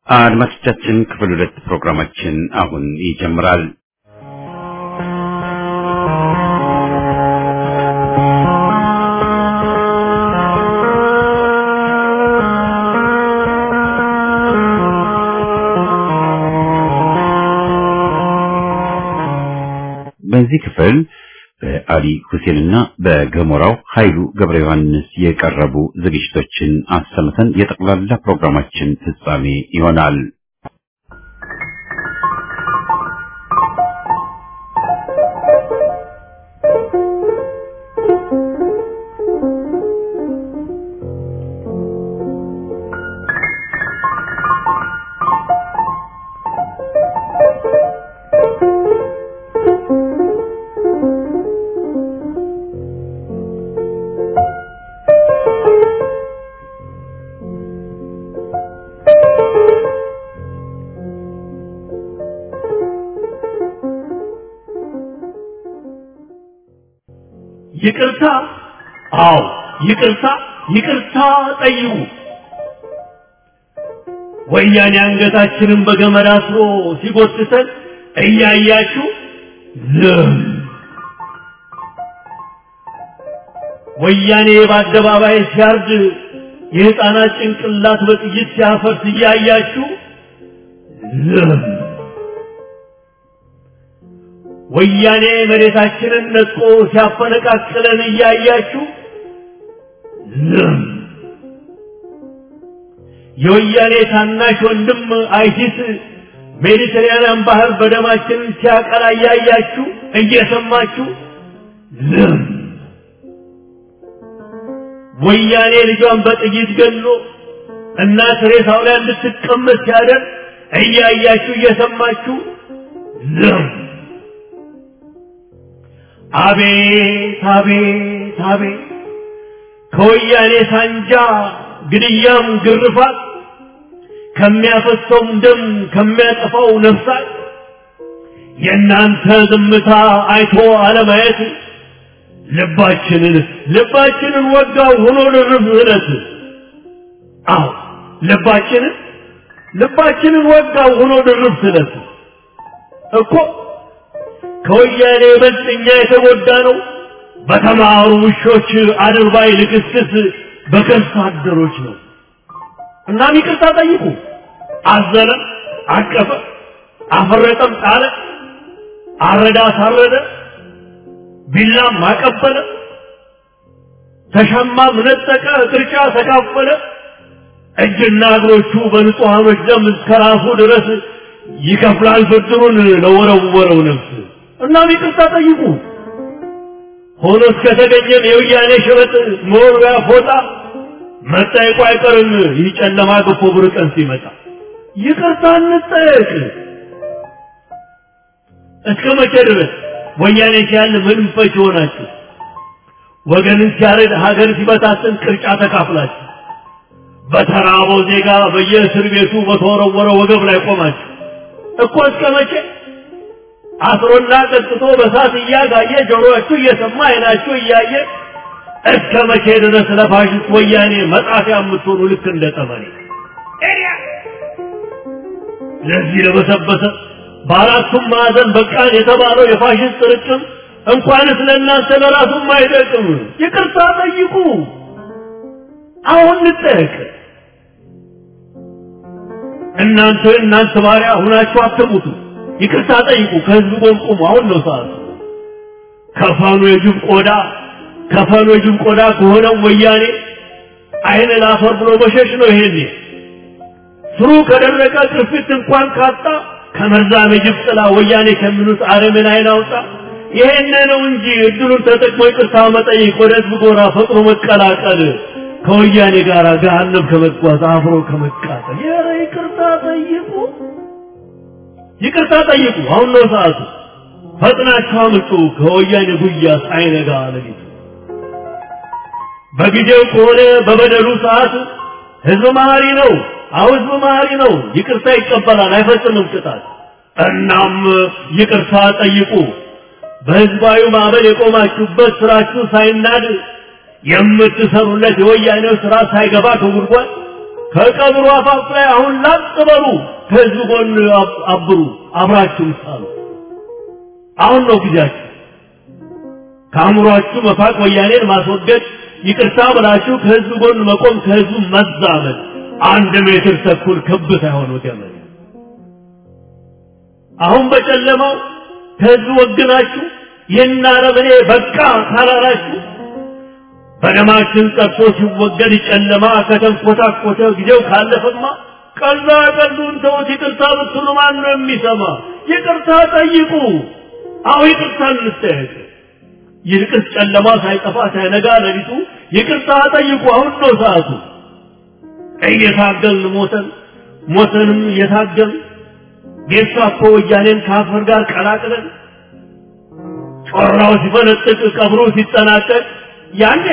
አድማጮቻችን ክፍል 2 ፕሮግራማችን አሁን ይጀምራል። በዚህ ክፍል በአሊ ሁሴንና በገሞራው ኃይሉ ገብረ ዮሐንስ የቀረቡ ዝግጅቶችን አሰምተን የጠቅላላ ፕሮግራማችን ፍጻሜ ይሆናል። ይቅርታ ይቅርታ ጠይቁ። ወያኔ አንገታችንን በገመድ አስሮ ሲጎትተን እያያችሁ ዝም። ወያኔ በአደባባይ ሲያርድ የሕፃናት ጭንቅላት በጥይት ሲያፈርስ እያያችሁ ዝም። ወያኔ መሬታችንን ነጥቆ ሲያፈነቃቅለን እያያችሁ ዝም። የወያኔ ታናሽ ወንድም አይሲስ ሜዲተራኒያን ባህር በደማችን ሲያቀላ እያያችሁ እየሰማችሁ ዝም። ወያኔ ልጇን በጥይት ገድሎ እናት ሬሳው ላይ እንድትቀመጥ ሲያደርግ እያያችሁ እየሰማችሁ ዝም። አቤት አቤት አቤት ከወያኔ ሳንጃ ግድያም ግርፋት ከሚያፈሰውም ደም ከሚያጠፋው ነፍሳት የእናንተ ዝምታ አይቶ አለማየት ልባችንን ወጋው ሆኖ ልርፍ እለት። አዎ ልባችንን ወጋው ሆኖ ልርፍ እለት እኮ ከወያኔ ይበልጥ እኛ የተጎዳ ነው በተማሩ ውሾች አድርባይ ልክስክስ በከርሳ አደሮች ነው። እናም ይቅርታ ጠይቁ። አዘነ፣ አቀፈ፣ አፈረጠም፣ ጣለ፣ አረዳ፣ አሳረደ፣ ቢላም አቀበለ፣ ተሻማም ነጠቀ፣ ቅርጫ ተካፈለ። እጅና እግሮቹ በንጹሐኖች ደም እስከ ራሱ ድረስ ይከፍላል ብድሩን ለወረወረው ነፍስ። እናም ይቅርታ ጠይቁ። ሆኖ እስከተገኘም የወያኔ ሽበጥ መወርወያ ፎጣ መጠየቁ አይቀርም። ይህ ጨለማ ገፎ ብሩህ ቀን ሲመጣ ይቅርታ እንጠየቅ። እስከ መቼ ድረስ ወያኔ ሲያል ምንም ፈች ሆናችሁ? ወገንን ሲያረድ ሀገር ሲበታትን ቅርጫ ተካፍላችሁ በተራበው ዜጋ በየእስር ቤቱ በተወረወረ ወገብ ላይ ቆማችሁ እኮ እስከ መቼ? አስሮና ቀጥቶ በሳት እያጋየ ጆሮአችሁ እየሰማ አይናችሁ እያየ እስከ መቼ ድረስ ለፋሽስት ወያኔ መጻፊያ የምትሆኑ ልክ እንደ ጠመኔ? ለዚህ ለበሰበሰ በአራቱም ማዕዘን በቃን የተባለው የፋሽስት ርቅም እንኳንስ ለእናንተ ለራሱም አይጠቅም። ይቅርታ ጠይቁ። አሁን እንጠየቅ። እናንተ ባሪያ ሁናችሁ አትሙቱ። ይቅርታ ጠይቁ። ከህዝብ ጎን ቁሙ። አሁን ነው ሰዓቱ። ከፈኑ የጅብ ቆዳ ከሆነው ወያኔ አይን ላፈር ብሎ መሸሽ ነው። ይሄኔ ስሩ ከደረቀ ቅርፊት እንኳን ካጣ ከመርዛም የጅብ ጥላ ወያኔ ከሚሉት አረምን አይን አውጣ። ይሄን ነው እንጂ እድሉን ተጠቅሞ ይቅርታ መጠየቅ፣ ወደ ህዝብ ጎራ ፈጥኖ መቀላቀል፣ ከወያኔ ጋር ገሃነም ከመጓዝ አብሮ ከመቃጠል። ይቅርታ ጠይቁ። አሁን ነው ሰዓቱ። ፈጥናችሁ አምጡ ከወያኔ ጉያ ሳይነጋ ለሊቱ። በጊዜው ከሆነ በበደሉ ሰዓት ህዝብ መሐሪ ነው። ህዝብ መሐሪ ነው። ይቅርታ ይቀበላል፣ አይፈጽምም ቅጣት። እናም ይቅርታ ጠይቁ። በህዝባዊ ማዕበል የቆማችሁበት ስራችሁ ሳይናድ የምትሰሩለት የወያኔው ስራ ሳይገባ ከጉድጓድ ከቀብሩ አፋፍ ላይ አሁን ላጥበሩ ከህዝብ ጎን አብሩ አብራችሁ ሳሉ አሁን ነው ጊዜያችሁ ካምሯችሁ መፋቅ ወያኔን ማስወገድ ይቅርታ ብላችሁ ከህዝብ ጎን መቆም ከህዝብ መዛመድ 1 ሜትር ተኩል ክብ ሳይሆን ወገመድ አሁን በጨለማው ከህዝብ ወግናችሁ የናረበኔ በቃ ካላላችሁ በደማችን ጠርቶ ሲወገድ ጨለማ ከተንኮታኮተ ጊዜው ካለፈማ ቀላ ቀሉን ተውት ይቅርታ ብትሉ ማን ነው የሚሰማ ይቅርታ ጠይቁ አው ይቅርታ እንጠይቅ ይልቅስ ጨለማ ሳይጠፋ ሳይነጋ ለሊቱ ይቅርታ ጠይቁ አሁን ነው ሰዓቱ እየታገልን ሞተንም እየታገልን ጌታኮ ወያኔን ካፈር ጋር ቀላቅለን ጮራው ሲፈነጥቅ ቀብሩ ሲጠናቀቅ ያኔ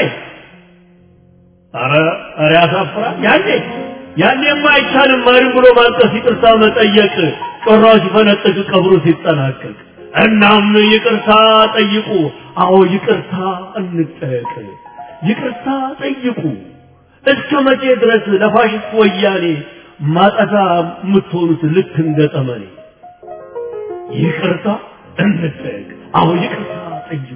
አረ ያሳፍራ ያኔማ አይቻልም ማሪ ብሎ ማልቀስ ይቅርታ መጠየቅ ጮራው ሲፈነጥቅ ቀብሩ ሲጠናቀቅ እናም ይቅርታ ጠይቁ አዎ ይቅርታ እንጠይቅ ይቅርታ ጠይቁ እስከ መቼ ድረስ ለፋሽስት ወያኔ ማጠፋ የምትሆኑት ልክ እንደ ጠመኔ ይቅርታ እንጠይቅ አዎ ይቅርታ ጠይቁ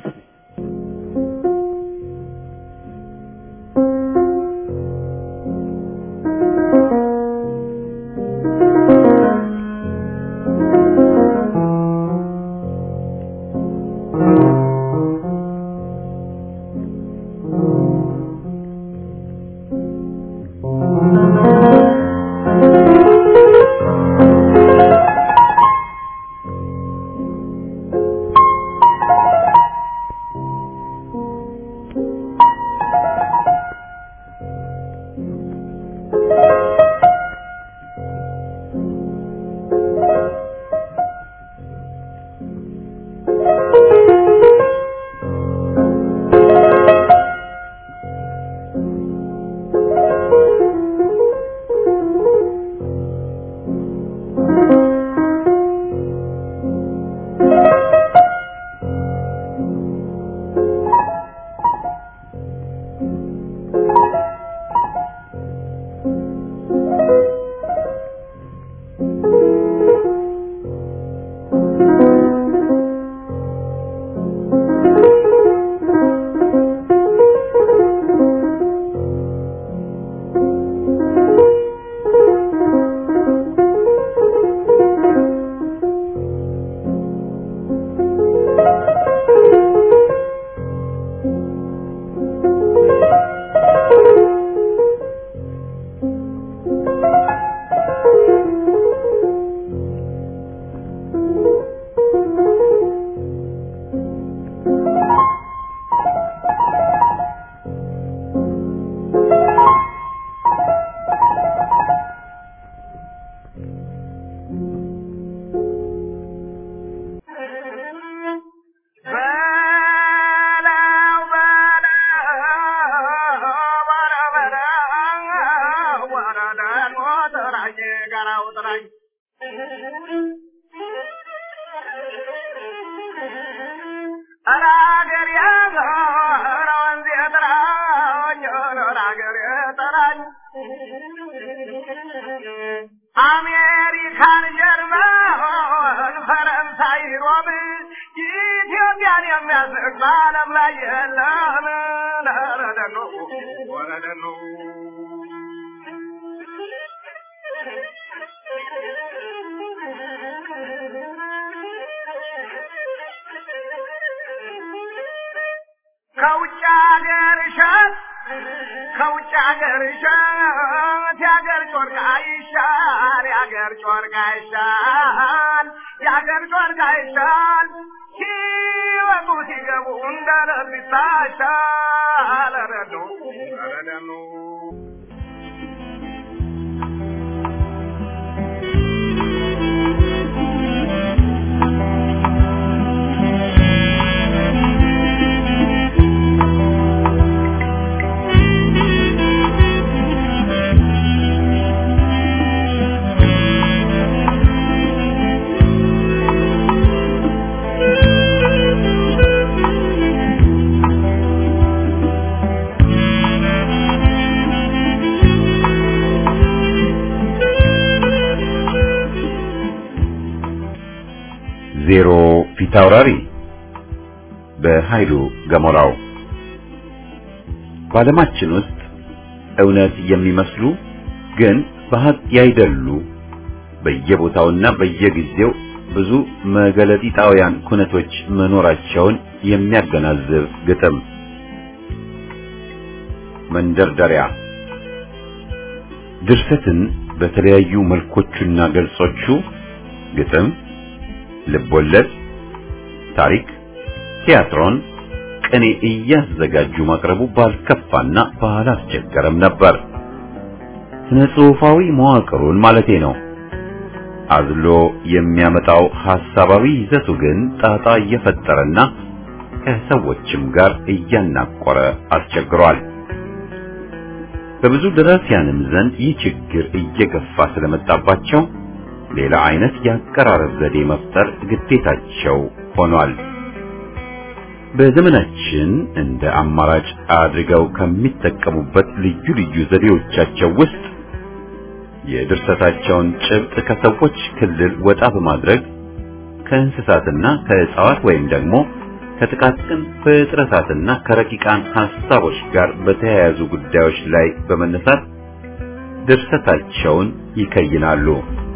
አሜሪካን ጀርመን ፈረንሳይ ሮም ኢትዮጵያን የሚያስቅ በዓለም ላይ የለም ወረደኑ ከውጭ ሀገር እሸት የሀገር ጮርቃ ይሻል ሲወጡ ሲገቡ እንደ ለቢታ ይሻል ረደኑ ዜሮ ፊታውራሪ በኃይሉ ገሞራው። በዓለማችን ውስጥ እውነት የሚመስሉ ግን በሐቅ ያይደሉ በየቦታውና በየጊዜው ብዙ መገለጢጣውያን ኩነቶች መኖራቸውን የሚያገናዝብ ግጥም። መንደርደሪያ ድርሰትን በተለያዩ መልኮቹና ገልጾቹ ግጥም፣ ልቦለድ፣ ታሪክ፣ ቲያትሮን፣ ቅኔ እያዘጋጁ ማቅረቡ ባልከፋና ባላስቸገረም ነበር። ስነ ጽሑፋዊ መዋቅሩን ማለቴ ነው። አዝሎ የሚያመጣው ሐሳባዊ ይዘቱ ግን ጣጣ እየፈጠረና ከሰዎችም ጋር እያናቆረ አስቸግሯል። በብዙ ደራሲያንም ዘንድ ይህ ችግር እየገፋ ስለመጣባቸው ሌላ አይነት የአቀራረብ ዘዴ መፍጠር ግዴታቸው ሆኗል። በዘመናችን እንደ አማራጭ አድርገው ከሚጠቀሙበት ልዩ ልዩ ዘዴዎቻቸው ውስጥ የድርሰታቸውን ጭብጥ ከሰዎች ክልል ወጣ በማድረግ ከእንስሳትና ከእጽዋት ወይም ደግሞ ከጥቃቅን ፍጥረታትና ከረቂቃን ሐሳቦች ጋር በተያያዙ ጉዳዮች ላይ በመነሳት ድርሰታቸውን ይከይናሉ።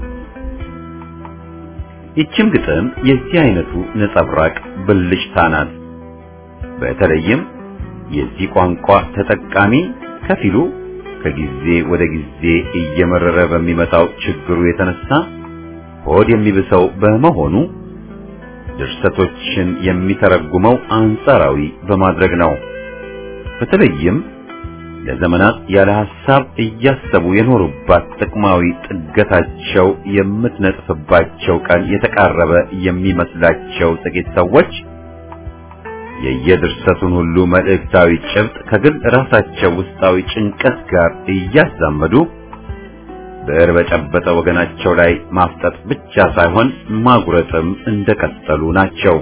ይህችም ግጥም የዚህ አይነቱ ነጸብራቅ ብልጭታ ናት። በተለይም የዚህ ቋንቋ ተጠቃሚ ከፊሉ ከጊዜ ወደ ጊዜ እየመረረ በሚመጣው ችግሩ የተነሳ ሆድ የሚብሰው በመሆኑ ድርሰቶችን የሚተረጉመው አንጻራዊ በማድረግ ነው። በተለይም ለዘመናት ያለ ሐሳብ እያሰቡ የኖሩባት ጥቅማዊ ጥገታቸው የምትነጥፍባቸው ቀን የተቃረበ የሚመስላቸው ጥቂት ሰዎች የየድርሰቱን ሁሉ መልእክታዊ ጭብጥ ከግል ራሳቸው ውስጣዊ ጭንቀት ጋር እያዛመዱ ብዕር በጨበጠ ወገናቸው ላይ ማፍጠጥ ብቻ ሳይሆን ማጉረጥም እንደቀጠሉ ናቸው።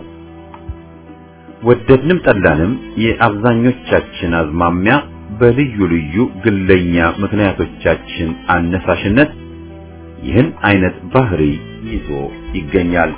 ወደድንም ጠላንም የአብዛኞቻችን አዝማሚያ በልዩ ልዩ ግለኛ ምክንያቶቻችን አነሳሽነት ይህን አይነት ባህሪ ይዞ ይገኛል።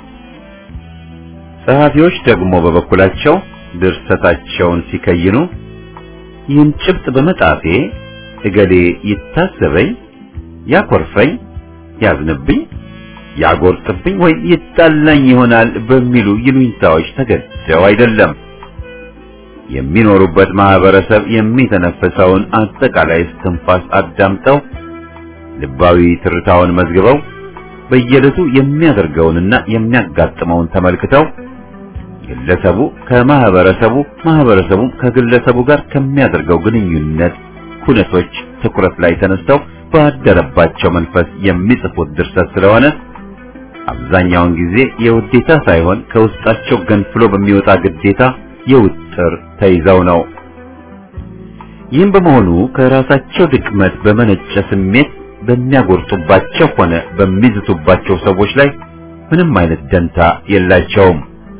ጸሐፊዎች ደግሞ በበኩላቸው ድርሰታቸውን ሲከይኑ ይህን ጭብጥ በመጣፌ እገሌ ይታዘበኝ፣ ያኮርፈኝ፣ ያዝንብኝ፣ ያጎርጥብኝ ወይ ይጣላኝ ይሆናል በሚሉ ይሉኝታዎች ተገደው አይደለም። የሚኖሩበት ማህበረሰብ የሚተነፈሰውን አጠቃላይ እስትንፋስ አዳምጠው ልባዊ ትርታውን መዝግበው በየዕለቱ የሚያደርገውንና የሚያጋጥመውን ተመልክተው ግለሰቡ ከማህበረሰቡ ማህበረሰቡ ከግለሰቡ ጋር ከሚያደርገው ግንኙነት ኩነቶች ትኩረት ላይ ተነስተው ባደረባቸው መንፈስ የሚጽፉት ድርሰት ስለሆነ አብዛኛውን ጊዜ የውዴታ ሳይሆን ከውስጣቸው ገንፍሎ በሚወጣ ግዴታ የውጥር ተይዘው ነው። ይህም በመሆኑ ከራሳቸው ድክመት በመነጨ ስሜት በሚያጎርጡባቸው ሆነ በሚዝቱባቸው ሰዎች ላይ ምንም አይነት ደንታ የላቸውም።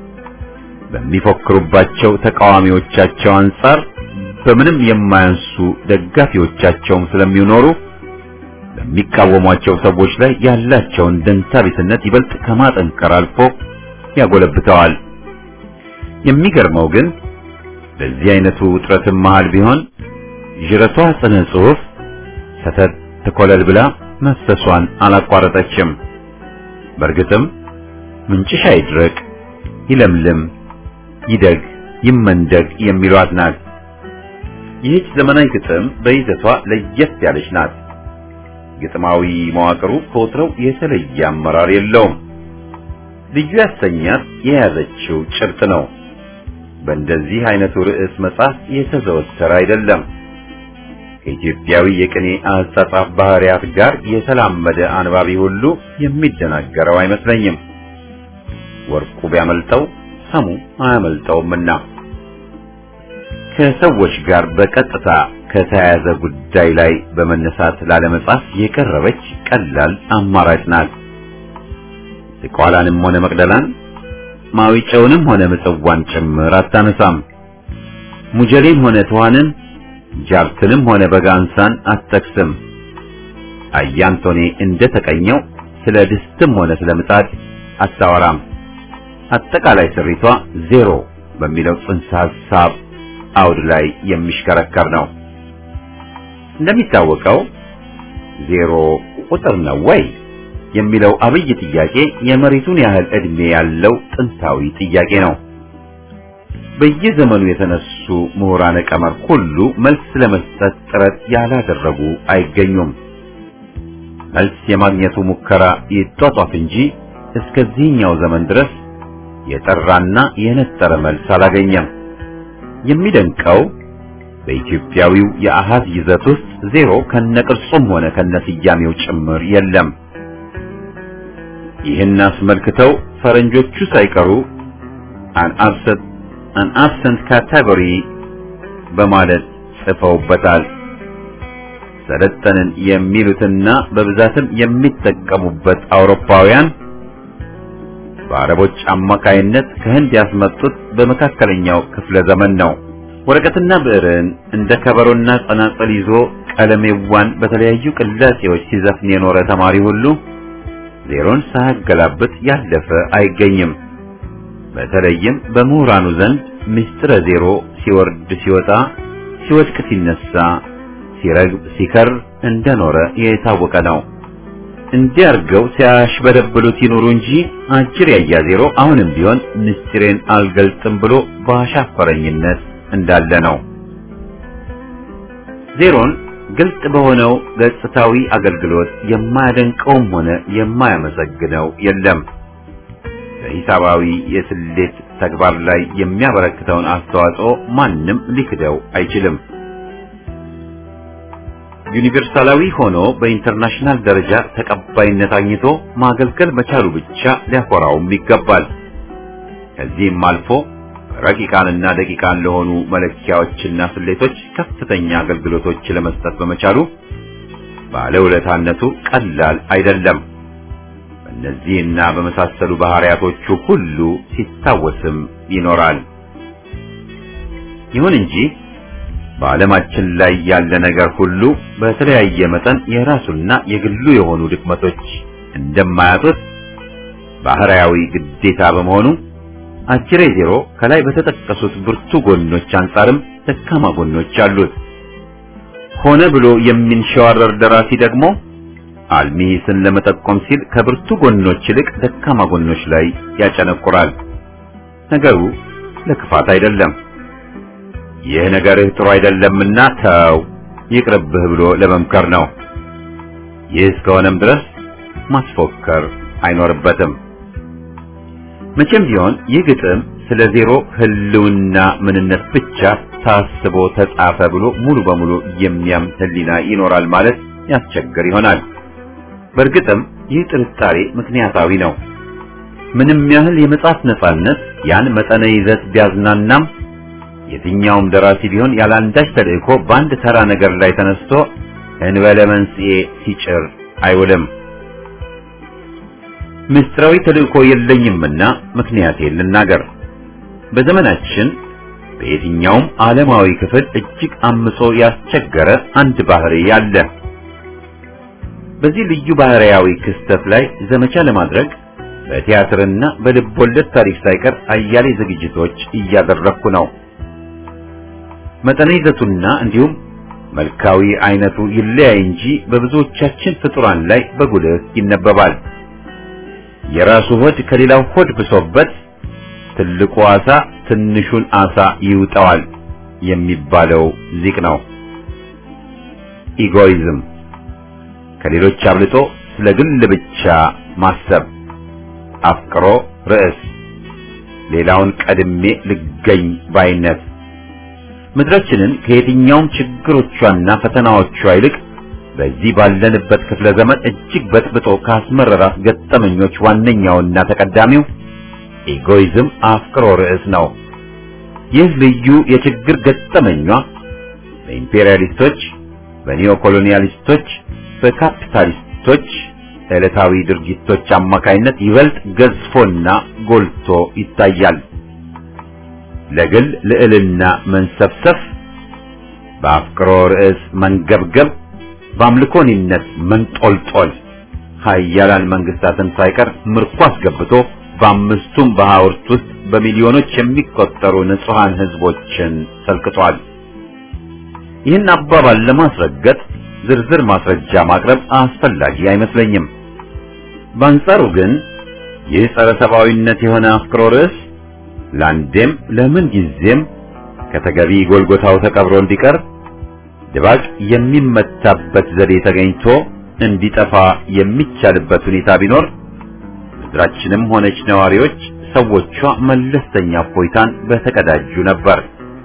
በሚፎክሩባቸው ተቃዋሚዎቻቸው አንጻር በምንም የማያንሱ ደጋፊዎቻቸውም ስለሚኖሩ በሚቃወሟቸው ሰዎች ላይ ያላቸውን ደንታ ቢስነት ይበልጥ ከማጠንከር አልፎ ያጎለብተዋል። የሚገርመው ግን በዚህ አይነቱ ውጥረትም መሃል ቢሆን ጅረቷ ጽነ ጽሑፍ ሰተት ተኮለል ብላ መፍሰሷን አላቋረጠችም። በእርግጥም ምንጭሽ አይድረቅ፣ ይለምልም፣ ይደግ፣ ይመንደግ የሚሏት ናት። ይህች ዘመናዊ ግጥም በይዘቷ ለየት ያለች ናት። ግጥማዊ መዋቅሩ ከወትሮው የተለየ አመራር የለውም። ልዩ ያሰኛት የያዘችው ጭብጥ ነው። በእንደዚህ አይነቱ ርዕስ መጽሐፍ የተዘወተረ አይደለም። ከኢትዮጵያዊ የቅኔ አጻጻፍ ባህሪያት ጋር የተላመደ አንባቢ ሁሉ የሚደናገረው አይመስለኝም። ወርቁ ቢያመልጠው ሰሙ አያመልጠውምና ከሰዎች ጋር በቀጥታ ከተያያዘ ጉዳይ ላይ በመነሳት ላለመጻፍ የቀረበች ቀላል አማራጭ ናት። ዝቋላንም ሆነ መቅደላን ማዊጨውንም ሆነ ምጽዋን ጭምር አታነሳም። ሙጀሌን ሆነ ተዋንን ጃርትንም ሆነ በጋንሳን አትጠቅስም። አያንቶኔ እንደተቀኘው ስለ ድስትም ሆነ ስለ ምጣድ አታወራም። አጠቃላይ ስሪቷ ዜሮ በሚለው ጽንሰ ሐሳብ አውድ ላይ የሚሽከረከር ነው። እንደሚታወቀው ዜሮ ቁጥር ነው ወይ የሚለው አብይ ጥያቄ የመሬቱን ያህል ዕድሜ ያለው ጥንታዊ ጥያቄ ነው። በየዘመኑ የተነሱ ምሁራነ ቀመር ሁሉ መልስ ለመስጠት ጥረት ያላደረጉ አይገኙም። መልስ የማግኘቱ ሙከራ ይጧጧፍ እንጂ እስከዚህኛው ዘመን ድረስ የጠራና የነጠረ መልስ አላገኘም። የሚደንቀው በኢትዮጵያዊው የአሃዝ ይዘት ውስጥ ዜሮ ከነቅርጹም ሆነ ከነስያሜው ጭምር የለም። ይህን አስመልክተው ፈረንጆቹ ሳይቀሩ an absent category በማለት ጽፈውበታል። ሰለጠንን የሚሉትና በብዛትም የሚጠቀሙበት አውሮፓውያን በአረቦች አማካይነት ከህንድ ያስመጡት በመካከለኛው ክፍለ ዘመን ነው። ወረቀትና ብዕርን እንደ ከበሮና ጸናጽል ይዞ ቀለሜዋን በተለያዩ ቅላጼዎች ሲዘፍን የኖረ ተማሪ ሁሉ ዜሮን ሳያገላብጥ ያለፈ አይገኝም። በተለይም በምሁራኑ ዘንድ ምስጢረ ዜሮ ሲወርድ ሲወጣ፣ ሲወድቅ ሲነሳ፣ ሲረግብ ሲከር እንደኖረ የታወቀ ነው። እንዲያርገው ሲያሽበደብሉት ይኖሩ እንጂ አጅር ያያ ዜሮ አሁንም ቢሆን ምስጢሬን አልገልጥም ብሎ በአሻፈረኝነት እንዳለ ነው። ዜሮን ግልጽ በሆነው ገጽታዊ አገልግሎት የማያደንቀውም ሆነ የማያመሰግነው የለም። በሂሳባዊ የስሌት ተግባር ላይ የሚያበረክተውን አስተዋጽኦ ማንም ሊክደው አይችልም። ዩኒቨርሳላዊ ሆኖ በኢንተርናሽናል ደረጃ ተቀባይነት አግኝቶ ማገልገል መቻሉ ብቻ ሊያኮራውም ይገባል። ከዚህም አልፎ ረቂቃንና ደቂቃን ለሆኑ መለኪያዎችና ስሌቶች ከፍተኛ አገልግሎቶች ለመስጠት በመቻሉ ባለውለታነቱ ቀላል አይደለም። በእነዚህና በመሳሰሉ ባህሪያቶቹ ሁሉ ሲታወስም ይኖራል። ይሁን እንጂ በዓለማችን ላይ ያለ ነገር ሁሉ በተለያየ መጠን የራሱና የግሉ የሆኑ ድክመቶች እንደማያጡት ባህሪያዊ ግዴታ በመሆኑ አጅሬ ዜሮ ከላይ በተጠቀሱት ብርቱ ጎኖች አንጻርም ደካማ ጎኖች አሉት። ሆነ ብሎ የሚንሸዋረር ደራሲ ደግሞ አልሚስን ለመጠቆም ሲል ከብርቱ ጎኖች ይልቅ ደካማ ጎኖች ላይ ያጨነቁራል። ነገሩ ለክፋት አይደለም። ይህ ነገርህ ጥሩ አይደለምና ተው ይቅርብህ ብሎ ለመምከር ነው። ይህ እስከሆነም ድረስ ማስፎከር አይኖርበትም። መቼም ቢሆን ይህ ግጥም ስለ ዜሮ ህልውና ምንነት ብቻ ታስቦ ተጻፈ ብሎ ሙሉ በሙሉ የሚያምን ህሊና ይኖራል ማለት ያስቸግር ይሆናል። በእርግጥም ይህ ጥርጣሬ ምክንያታዊ ነው። ምንም ያህል የመጻፍ ነጻነት ያን መጠነ ይዘት ቢያዝናናም የትኛውም ደራሲ ቢሆን ያላንዳች ተልእኮ በአንድ ተራ ነገር ላይ ተነስቶ እንበለ መንስኤ ሲጭር አይውልም። ምስጢራዊ ተልእኮ የለኝምና ምክንያቴን ልናገር። በዘመናችን በየትኛውም ዓለማዊ ክፍል እጅግ አምጾ ያስቸገረ አንድ ባህሪ ያለ። በዚህ ልዩ ባህሪያዊ ክስተት ላይ ዘመቻ ለማድረግ በቲያትርና በልብ ወለድ ታሪክ ሳይቀር አያሌ ዝግጅቶች እያደረኩ ነው። መጠነ ይዘቱና እንዲሁም መልካዊ አይነቱ ይለያይ እንጂ በብዙዎቻችን ፍጡራን ላይ በጉልህ ይነበባል። የራሱ ሆድ ከሌላው ሆድ ብሶበት ትልቁ ዓሣ ትንሹን ዓሣ ይውጠዋል የሚባለው ዚቅ ነው። ኢጎይዝም፣ ከሌሎች አብልጦ ስለ ግል ብቻ ማሰብ፣ አፍቅሮ ርዕስ፣ ሌላውን ቀድሜ ልገኝ ባይነት ምድራችንን ከየትኛውም ችግሮቿና ፈተናዎቿ ይልቅ በዚህ ባለንበት ክፍለ ዘመን እጅግ በጥብጦ ካስመረራት ገጠመኞች ዋነኛውና ተቀዳሚው ኢጎይዝም አፍቅሮ ርዕስ ነው። ይህ ልዩ የችግር ገጠመኟ በኢምፔሪያሊስቶች፣ በኒዮኮሎኒያሊስቶች፣ በካፒታሊስቶች ዕለታዊ ድርጊቶች አማካይነት ይበልጥ ገዝፎና ጎልቶ ይታያል። ለግል ልዕልና መንሰፍሰፍ፣ በአፍቅሮ ርዕስ መንገብገብ፣ በአምልኮኒነት መንጦልጦል ኃያላን መንግስታትን ሳይቀር ምርኮ አስገብቶ በአምስቱም በሐውርት ውስጥ በሚሊዮኖች የሚቆጠሩ ንጹሃን ህዝቦችን ሰልቅጧል። ይህን አባባል ለማስረገጥ ዝርዝር ማስረጃ ማቅረብ አስፈላጊ አይመስለኝም። በአንጻሩ ግን ይህ ጸረ ሰብአዊነት የሆነ አፍቅሮ ርዕስ ለአንዴም ለምን ጊዜም ከተገቢ ጎልጎታው ተቀብሮ እንዲቀር ድባቅ የሚመታበት ዘዴ ተገኝቶ እንዲጠፋ የሚቻልበት ሁኔታ ቢኖር ምድራችንም ሆነች ነዋሪዎች ሰዎቿ መለስተኛ እፎይታን በተቀዳጁ ነበር።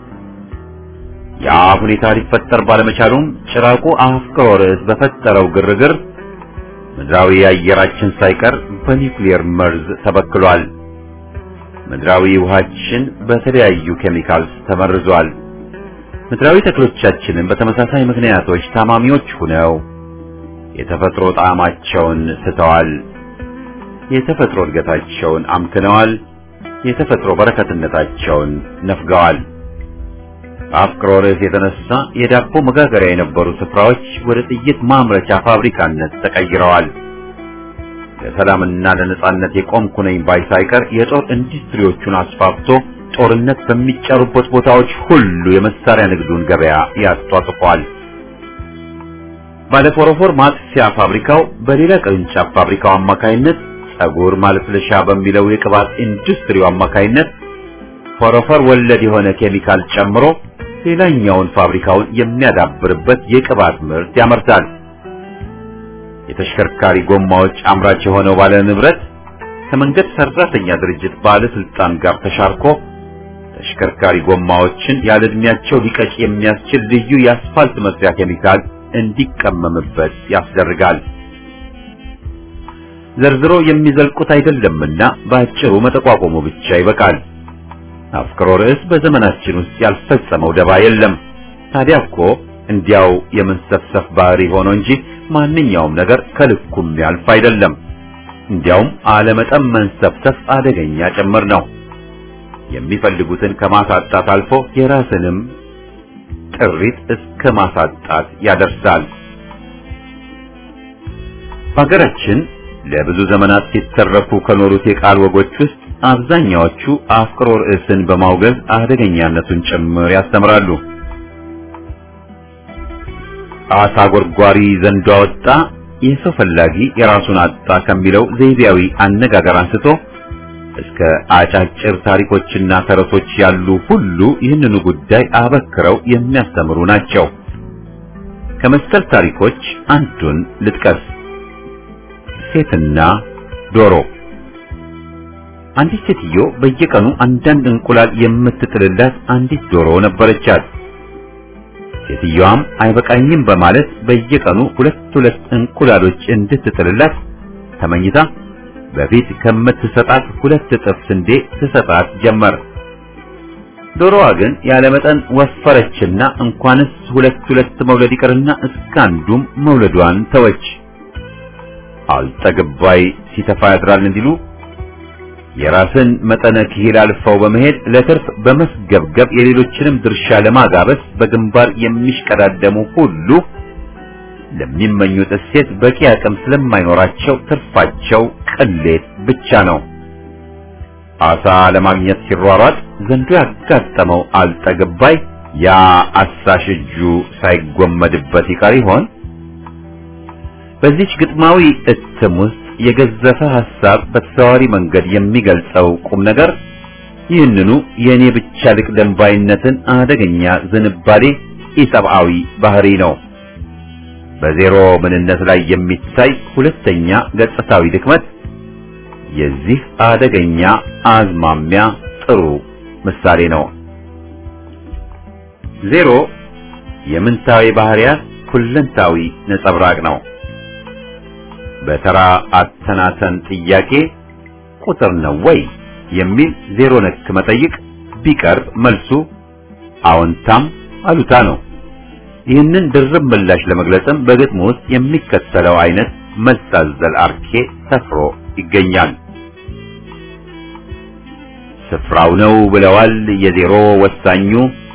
ያ ሁኔታ ሊፈጠር ባለመቻሉም ጭራቁ አፍቅሮ ርዕስ በፈጠረው ግርግር ምድራዊ አየራችን ሳይቀር በኒውክሌር መርዝ ተበክሏል። ምድራዊ ውሃችን በተለያዩ ኬሚካልስ ተመርዟል። ምድራዊ ተክሎቻችንን በተመሳሳይ ምክንያቶች ታማሚዎች ሆነው የተፈጥሮ ጣዕማቸውን ስተዋል። የተፈጥሮ እድገታቸውን አምክነዋል። የተፈጥሮ በረከትነታቸውን ነፍገዋል። አፍቅሮ ርዕስ የተነሳ የዳቦ መጋገሪያ የነበሩ ስፍራዎች ወደ ጥይት ማምረቻ ፋብሪካነት ተቀይረዋል። ለሰላምና ለነጻነት የቆምኩ ነኝ ባይ ሳይቀር የጦር ኢንዱስትሪዎቹን አስፋፍቶ ጦርነት በሚጫሩበት ቦታዎች ሁሉ የመሳሪያ ንግዱን ገበያ ያጧጥፏል። ባለፎረፎር ማጥፊያ ፋብሪካው በሌላ ቅርንጫፍ ፋብሪካው አማካይነት ጸጉር ማለስለሻ በሚለው የቅባት ኢንዱስትሪው አማካይነት ፎረፎር ወለድ የሆነ ኬሚካል ጨምሮ ሌላኛውን ፋብሪካውን የሚያዳብርበት የቅባት ምርት ያመርታል። የተሽከርካሪ ጎማዎች አምራች የሆነው ባለ ንብረት ከመንገድ ሰራተኛ ድርጅት ባለስልጣን ጋር ተሻርኮ ተሽከርካሪ ጎማዎችን ያለ ዕድሜያቸው ሊቀጭ የሚያስችል ልዩ የአስፋልት መስሪያ ኬሚካል እንዲቀመምበት ያስደርጋል። ዘርዝሮ የሚዘልቁት አይደለምና በአጭሩ መጠቋቆሙ ብቻ ይበቃል። አፍቅሮ ርዕስ በዘመናችን ውስጥ ያልፈጸመው ደባ የለም። ታዲያ እኮ እንዲያው የመንሰፍሰፍ ባህሪ ሆኖ እንጂ ማንኛውም ነገር ከልኩም ያልፍ አይደለም። እንዲያውም አለመጠን መንሰፍሰፍ አደገኛ ጭምር ነው። የሚፈልጉትን ከማሳጣት አልፎ የራስንም ጥሪት እስከ ማሳጣት ያደርሳል። በሀገራችን ለብዙ ዘመናት ሲተረኩ ከኖሩት የቃል ወጎች ውስጥ አብዛኛዎቹ አፍቅሮ ርዕስን በማውገዝ አደገኛነቱን ጭምር ያስተምራሉ። አሳ ጎርጓሪ ዘንዶ አወጣ፣ የሰው ፈላጊ የራሱን አጣ ከሚለው ዘይቤያዊ አነጋገር አንስቶ እስከ አጫጭር ታሪኮችና ተረቶች ያሉ ሁሉ ይህንኑ ጉዳይ አበክረው የሚያስተምሩ ናቸው። ከመሰል ታሪኮች አንዱን ልጥቀስ። ሴትና ዶሮ። አንዲት ሴትዮ በየቀኑ አንዳንድ እንቁላል የምትጥልላት አንዲት ዶሮ ነበረቻት። ሴትዮዋም አይበቃኝም በማለት በየቀኑ ሁለት እንቁላሎች እንድትጥልላት ተመኝታ በፊት ከምትሰጣት 2 እጥፍ ስንዴ ትሰጣት ጀመር። ዶሮዋ ግን ያለመጠን ወፈረችና እንኳንስ 2 መውለድ ይቀርና እስከ አንዱም መውለዷን ተወች። አልጠግባይ ሲተፋ ያድራል እንዲሉ የራስን መጠነ ክሂል አልፈው በመሄድ ለትርፍ በመስገብገብ የሌሎችንም ድርሻ ለማጋበስ በግንባር የሚሽቀዳደሙ ሁሉ ለሚመኙት እሴት በቂ አቅም ስለማይኖራቸው ትርፋቸው ቅሌት ብቻ ነው። አሳ ለማግኘት ሲሯሯጥ ዘንዶ ያጋጠመው አልጠግባይ ያ አሳሽ እጁ ሳይጎመድበት ይቀር ይሆን? በዚች ግጥማዊ እትም ውስጥ የገዘፈ ሐሳብ በተዘዋዋሪ መንገድ የሚገልጸው ቁም ነገር ይህንኑ የኔ ብቻ ልቅደም ባይነትን አደገኛ ዝንባሌ ኢሰብአዊ ባህሪ ነው። በዜሮ ምንነት ላይ የሚታይ ሁለተኛ ገጽታዊ ድክመት የዚህ አደገኛ አዝማሚያ ጥሩ ምሳሌ ነው። ዜሮ የምንታዊ ባህሪያት ሁለንታዊ ነጸብራቅ ነው። በተራ አተናተን ጥያቄ ቁጥር ነው ወይ የሚል ዜሮ ነክ መጠይቅ ቢቀርብ መልሱ አዎንታም አሉታ ነው። ይህንን ድርብ ምላሽ ለመግለጽም በግጥሙ ውስጥ የሚከተለው አይነት መልስ አዘል አርኬ ሰፍሮ ይገኛል። ስፍራው ነው ብለዋል የዜሮ ወሳኙ፣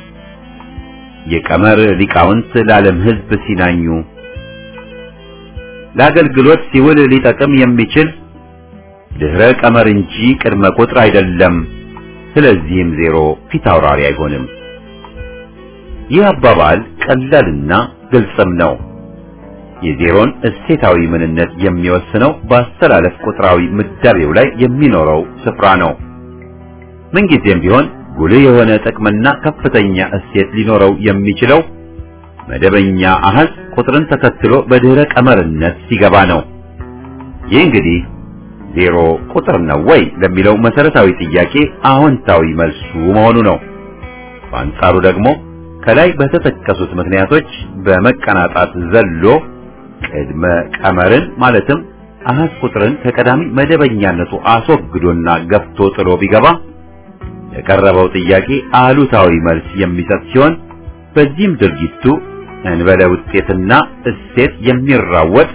የቀመር ሊቃውንት ለዓለም ሕዝብ ሲናኙ፣ ለአገልግሎት ሲውል ሊጠቅም የሚችል ድህረ ቀመር እንጂ ቅድመ ቁጥር አይደለም። ስለዚህም ዜሮ ፊት አውራሪ አይሆንም። ይህ አባባል ቀላልና ግልጽም ነው። የዜሮን እሴታዊ ምንነት የሚወስነው በአስተላለፍ ቁጥራዊ ምዳቤው ላይ የሚኖረው ስፍራ ነው። ምንጊዜም ቢሆን ጉልህ የሆነ ጥቅምና ከፍተኛ እሴት ሊኖረው የሚችለው መደበኛ አሃዝ ቁጥርን ተከትሎ በድህረ ቀመርነት ሲገባ ነው። ይህ እንግዲህ ዜሮ ቁጥር ነው ወይ ለሚለው መሰረታዊ ጥያቄ አዎንታዊ መልሱ መሆኑ ነው። በአንጻሩ ደግሞ ከላይ በተጠቀሱት ምክንያቶች በመቀናጣት ዘሎ ቅድመ ቀመርን ማለትም አሃዝ ቁጥርን ከቀዳሚ መደበኛነቱ አስወግዶና ገፍቶ ጥሎ ቢገባ የቀረበው ጥያቄ አሉታዊ መልስ የሚሰጥ ሲሆን በዚህም ድርጊቱ እንበለ ውጤትና እሴት የሚራወጥ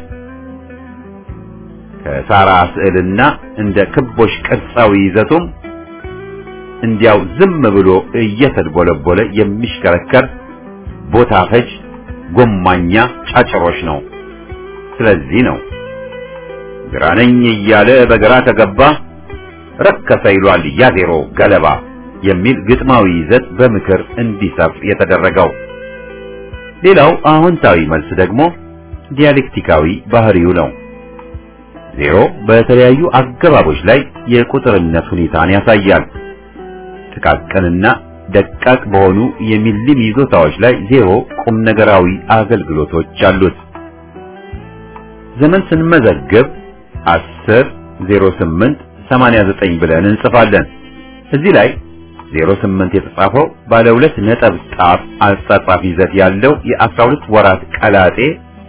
ከሳራ ስዕልና እንደ ክቦሽ ቅርጻዊ ይዘቱም እንዲያው ዝም ብሎ እየተድቦለቦለ የሚሽከረከር ቦታ ፈጅ ጎማኛ ጫጭሮሽ ነው። ስለዚህ ነው ግራነኝ እያለ በግራ ከገባ ረከሰ ይሏል ያ ዜሮ ገለባ የሚል ግጥማዊ ይዘት በምክር እንዲሰፍር የተደረገው። ሌላው አዎንታዊ መልስ ደግሞ ዲያሌክቲካዊ ባህሪው ነው። ዜሮ በተለያዩ አገባቦች ላይ የቁጥርነት ሁኔታን ያሳያል። ጥቃቅንና ደቃቅ በሆኑ የሚሊም ይዞታዎች ላይ ዜሮ ቁም ነገራዊ አገልግሎቶች አሉት። ዘመን ስንመዘግብ 10 08 89 ብለን እንጽፋለን። እዚህ ላይ 08 የተጻፈው ባለ 2 ነጠብጣብ አጻጻፍ ይዘት ያለው የ12 ወራት ቀላጤ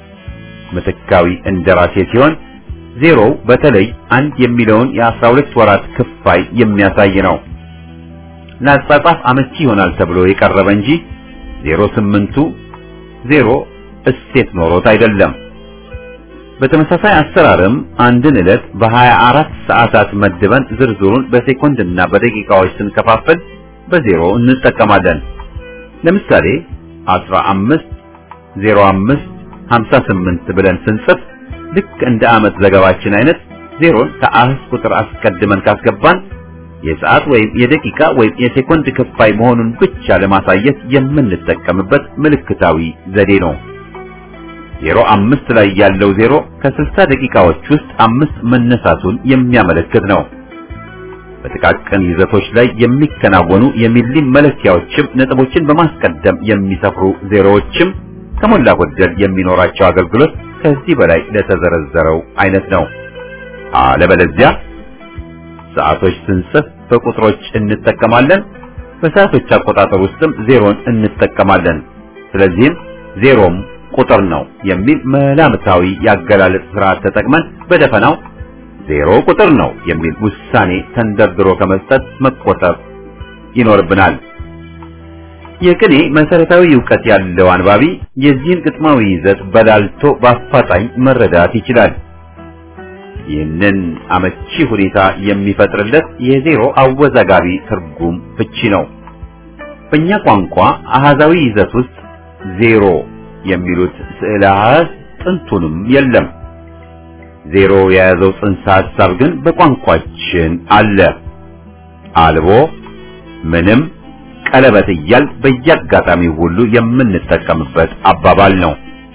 ምትካዊ እንደራሴ ሲሆን ዜሮው በተለይ አንድ የሚለውን የ12 ወራት ክፋይ የሚያሳይ ነው። ለአጻጻፍ አመቺ ይሆናል ተብሎ የቀረበ እንጂ 08ቱ ዜሮ እሴት ኖሮት አይደለም። በተመሳሳይ አሰራርም አንድን ዕለት በ24 ሰዓታት መድበን ዝርዝሩን በሴኮንድና በደቂቃዎች ስንከፋፍል በዜሮ እንጠቀማለን። ለምሳሌ 15 05 58 ብለን ስንጽፍ ልክ እንደ ዓመት ዘገባችን አይነት ዜሮን ከአሃዝ ቁጥር አስቀድመን ካስገባን የሰዓት ወይም የደቂቃ ወይም የሴኮንድ ክፋይ መሆኑን ብቻ ለማሳየት የምንጠቀምበት ምልክታዊ ዘዴ ነው። 05 ላይ ያለው ዜሮ ከ60 ደቂቃዎች ውስጥ 5 መነሳቱን የሚያመለክት ነው። በጥቃቅን ይዘቶች ላይ የሚከናወኑ የሚሊም መለኪያዎችም ነጥቦችን በማስቀደም የሚሰፍሩ ዜሮዎችም ከሞላ ጎደል የሚኖራቸው አገልግሎት ከዚህ በላይ ለተዘረዘረው አይነት ነው። አለበለዚያ ሰዓቶች ስንጽፍ በቁጥሮች እንጠቀማለን፣ በሰዓቶች አቆጣጠር ውስጥም ዜሮን እንጠቀማለን። ስለዚህም ዜሮም ቁጥር ነው የሚል መላምታዊ ያገላለጽ ስርዓት ተጠቅመን በደፈናው ዜሮ ቁጥር ነው የሚል ውሳኔ ተንደርድሮ ከመስጠት መቆጠብ ይኖርብናል። የቅኔ መሰረታዊ ዕውቀት ያለው አንባቢ የዚህን ግጥማዊ ይዘት በላልቶ በአፋጣኝ መረዳት ይችላል። ይህንን አመቺ ሁኔታ የሚፈጥርለት የዜሮ አወዛጋቢ ትርጉም ፍቺ ነው። በእኛ ቋንቋ አሃዛዊ ይዘት ውስጥ ዜሮ የሚሉት ስዕለ አሃዝ ጥንቱንም የለም። ዜሮ የያዘው ጽንሰ ሐሳብ ግን በቋንቋችን አለ። አልቦ፣ ምንም፣ ቀለበት እያል በየአጋጣሚው ሁሉ የምንጠቀምበት አባባል ነው።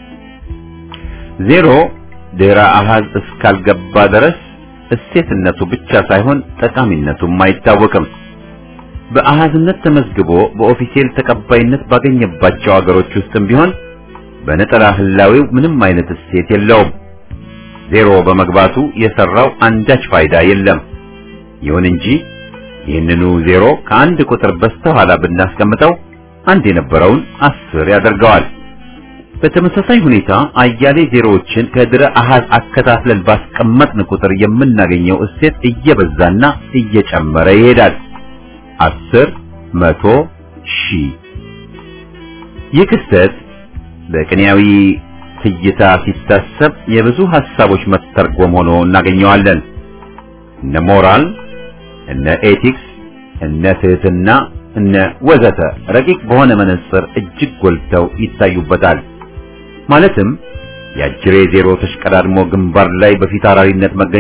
ዜሮ ድህረ አሃዝ እስካልገባ ድረስ እሴትነቱ ብቻ ሳይሆን ጠቃሚነቱም አይታወቅም። በአሃዝነት ተመዝግቦ በኦፊሴል ተቀባይነት ባገኘባቸው አገሮች ውስጥም ቢሆን በነጠላ ህላዌው ምንም አይነት እሴት የለውም። ዜሮ በመግባቱ የሰራው አንዳች ፋይዳ የለም። ይሁን እንጂ ይህንኑ ዜሮ ከአንድ ቁጥር በስተኋላ ብናስቀምጠው አንድ የነበረውን 10 ያደርገዋል። በተመሳሳይ ሁኔታ አያሌ ዜሮዎችን ከድረ አሃዝ አከታትለን ባስቀመጥን ቁጥር የምናገኘው እሴት እየበዛና እየጨመረ ይሄዳል። 10፣ 100፣ 1000። ይህ ክስተት በቅኔያዊ ትይታ ሲታሰብ የብዙ ሐሳቦች መተርጎም ሆኖ እናገኘዋለን። እነ ሞራል፣ እነ ኤቲክስ፣ እነ ትህትና፣ እነ ወዘተ ረቂቅ በሆነ መነጽር እጅግ ጎልተው ይታዩበታል። ማለትም የአጅሬ ዜሮ ተሽቀዳድሞ ግንባር ላይ በፊታውራሪነት መገኘት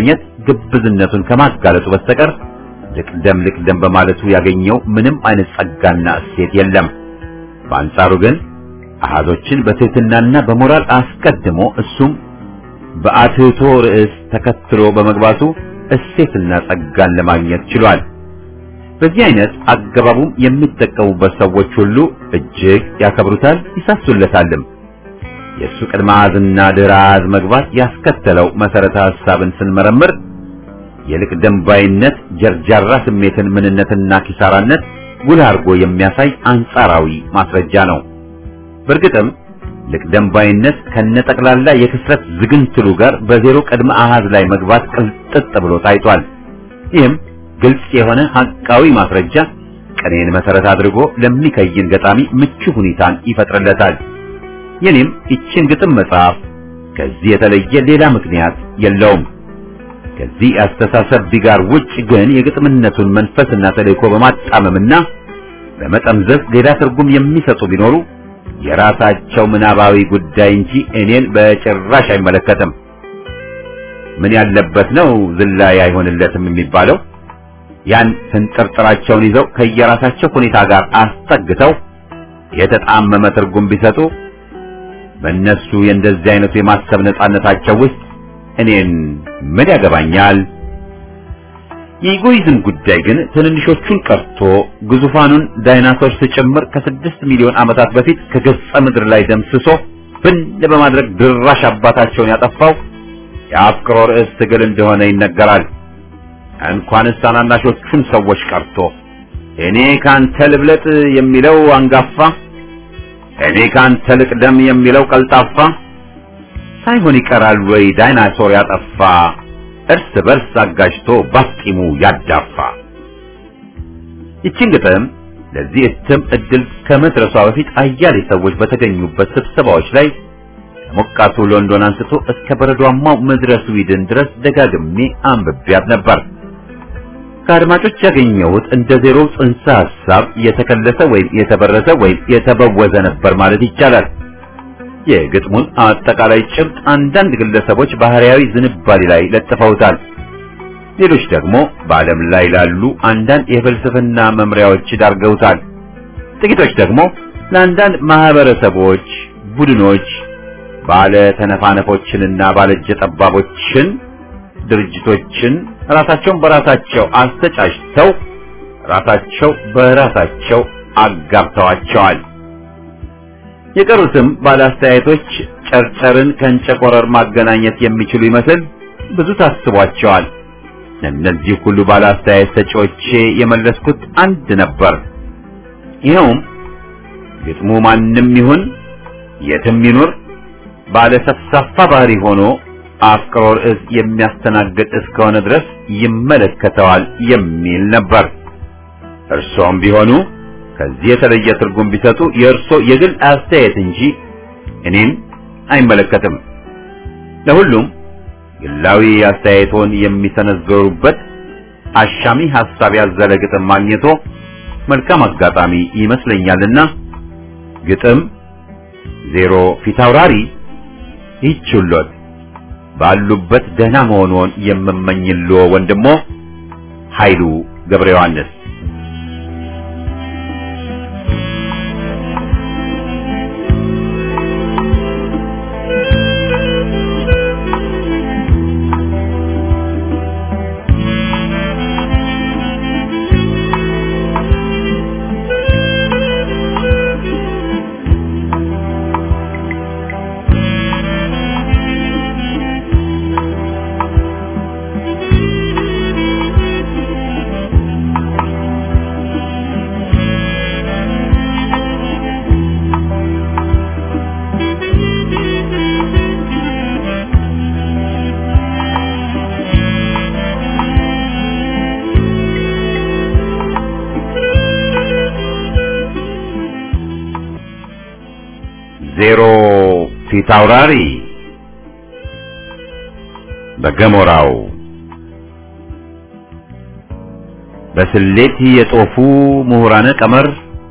ግብዝነቱን ከማጋለጡ በስተቀር ልቅደም በማለቱ ያገኘው ምንም አይነት ጸጋና እሴት የለም። በአንጻሩ ግን አሃዞችን በትህትናና በሞራል አስቀድሞ እሱም በአትህቶ ርዕስ ተከትሎ በመግባቱ እሴትና ጸጋን ለማግኘት ችሏል። በዚህ አይነት አገባቡም የሚጠቀሙበት ሰዎች ሁሉ እጅግ ያከብሩታል፣ ይሳሱለታልም። የእሱ ቅድመ አሃዝና ድህረ አሃዝ መግባት ያስከተለው መሰረተ ሐሳብን ስንመረምር የልቅደም ባይነት ጀርጃራ ስሜትን ምንነትና ኪሳራነት ጉልህ አድርጎ የሚያሳይ አንጻራዊ ማስረጃ ነው። በእርግጥም ልቅደም ባይነት ከነጠቅላላ የክስረት ዝግንትሉ ጋር በዜሮ ቅድመ አሃዝ ላይ መግባት ቅልጥጥ ብሎ ታይቷል። ይህም ግልጽ የሆነ ሐቃዊ ማስረጃ ቅኔን መሰረት አድርጎ ለሚከይን ገጣሚ ምቹ ሁኔታን ይፈጥርለታል። የኔም ይችን ግጥም መጽሐፍ ከዚህ የተለየ ሌላ ምክንያት የለውም። ከዚህ አስተሳሰብ ቢጋር ውጭ ግን የግጥምነቱን መንፈስና ተልእኮ በማጣመምና በመጠምዘዝ ሌላ ትርጉም የሚሰጡ ቢኖሩ የራሳቸው ምናባዊ ጉዳይ እንጂ እኔን በጭራሽ አይመለከትም። ምን ያለበት ነው ዝላይ አይሆንለትም የሚባለው? ያን ፍንጥርጥራቸውን ይዘው ከየራሳቸው ሁኔታ ጋር አስጠግተው የተጣመመ ትርጉም ቢሰጡ በእነሱ የእንደዚህ አይነቱ የማሰብ ነጻነታቸው ውስጥ እኔን ምን ያገባኛል? የኢጎይዝም ጉዳይ ግን ትንንሾቹን ቀርቶ ግዙፋኑን ዳይናሶርስ ጭምር ከ6 ሚሊዮን ዓመታት በፊት ከገጸ ምድር ላይ ደምስሶ ብን በማድረግ ድራሽ አባታቸውን ያጠፋው የአፍቅሮ ርዕስ ትግል እንደሆነ ይነገራል። እንኳንስ ታናናሾቹን ሰዎች ቀርቶ እኔ ካንተ ልብለጥ የሚለው አንጋፋ፣ እኔ ካንተ ልቅደም የሚለው ቀልጣፋ ሳይሆን ይቀራል ወይ ዳይናሶር ያጠፋ እርስ በርስ አጋጅቶ ባስጢሙ ያዳፋ። ይህችን ግጥም ለዚህ እትም እድል ከመድረሷ በፊት አያሌ ሰዎች በተገኙበት ስብሰባዎች ላይ ከሞቃቱ ሎንዶን አንስቶ እስከ በረዷማው ምድረ ስዊድን ድረስ ደጋግሜ አንብቤያት ነበር። ከአድማጮች ያገኘሁት እንደ ዜሮ ጽንሰ ሐሳብ የተከለሰ ወይም የተበረዘ ወይም የተበወዘ ነበር ማለት ይቻላል። የግጥሙን አጠቃላይ ጭብጥ አንዳንድ ግለሰቦች ባህሪያዊ ዝንባሌ ላይ ለጥፈውታል። ሌሎች ደግሞ በዓለም ላይ ላሉ አንዳንድ የፍልስፍና መምሪያዎች ዳርገውታል። ጥቂቶች ደግሞ ለአንዳንድ ማህበረሰቦች፣ ቡድኖች፣ ባለ ተነፋነፎችንና ባለእጀ ጠባቦችን ድርጅቶችን ራሳቸውን በራሳቸው አስተጫጭተው ራሳቸው በራሳቸው አጋብተዋቸዋል። የቀሩትም ባለአስተያየቶች ጨርጨርን ከእንጨቆረር ማገናኘት የሚችሉ ይመስል ብዙ ታስቧቸዋል። እነዚህ ሁሉ ባለአስተያየት ሰጪዎቼ የመለስኩት አንድ ነበር። ይኸውም ግጥሙ ማንም ይሁን የትም ይኑር ባለ ሰፍሳፋ ባህሪ ሆኖ አፍቅሮ ርዕስ የሚያስተናግድ እስከሆነ ድረስ ይመለከተዋል የሚል ነበር። እርሶም ቢሆኑ ከዚህ የተለየ ትርጉም ቢሰጡ የእርሶ የግል አስተያየት እንጂ እኔን አይመለከትም። ለሁሉም ግላዊ አስተያየቶን የሚሰነዘሩበት አሻሚ ሐሳብ ያዘለ ግጥም ማግኘቶ መልካም አጋጣሚ ይመስለኛልና ግጥም ዜሮ ፊት አውራሪ ይችሉት ባሉበት ደህና መሆኑን የምመኝልዎ ወንድሞ ኃይሉ ገብረ ዮሐንስ። ዜሮ ፊት አውራሪ በገሞራው በስሌት የጦፉ ምሁራነ ቀመር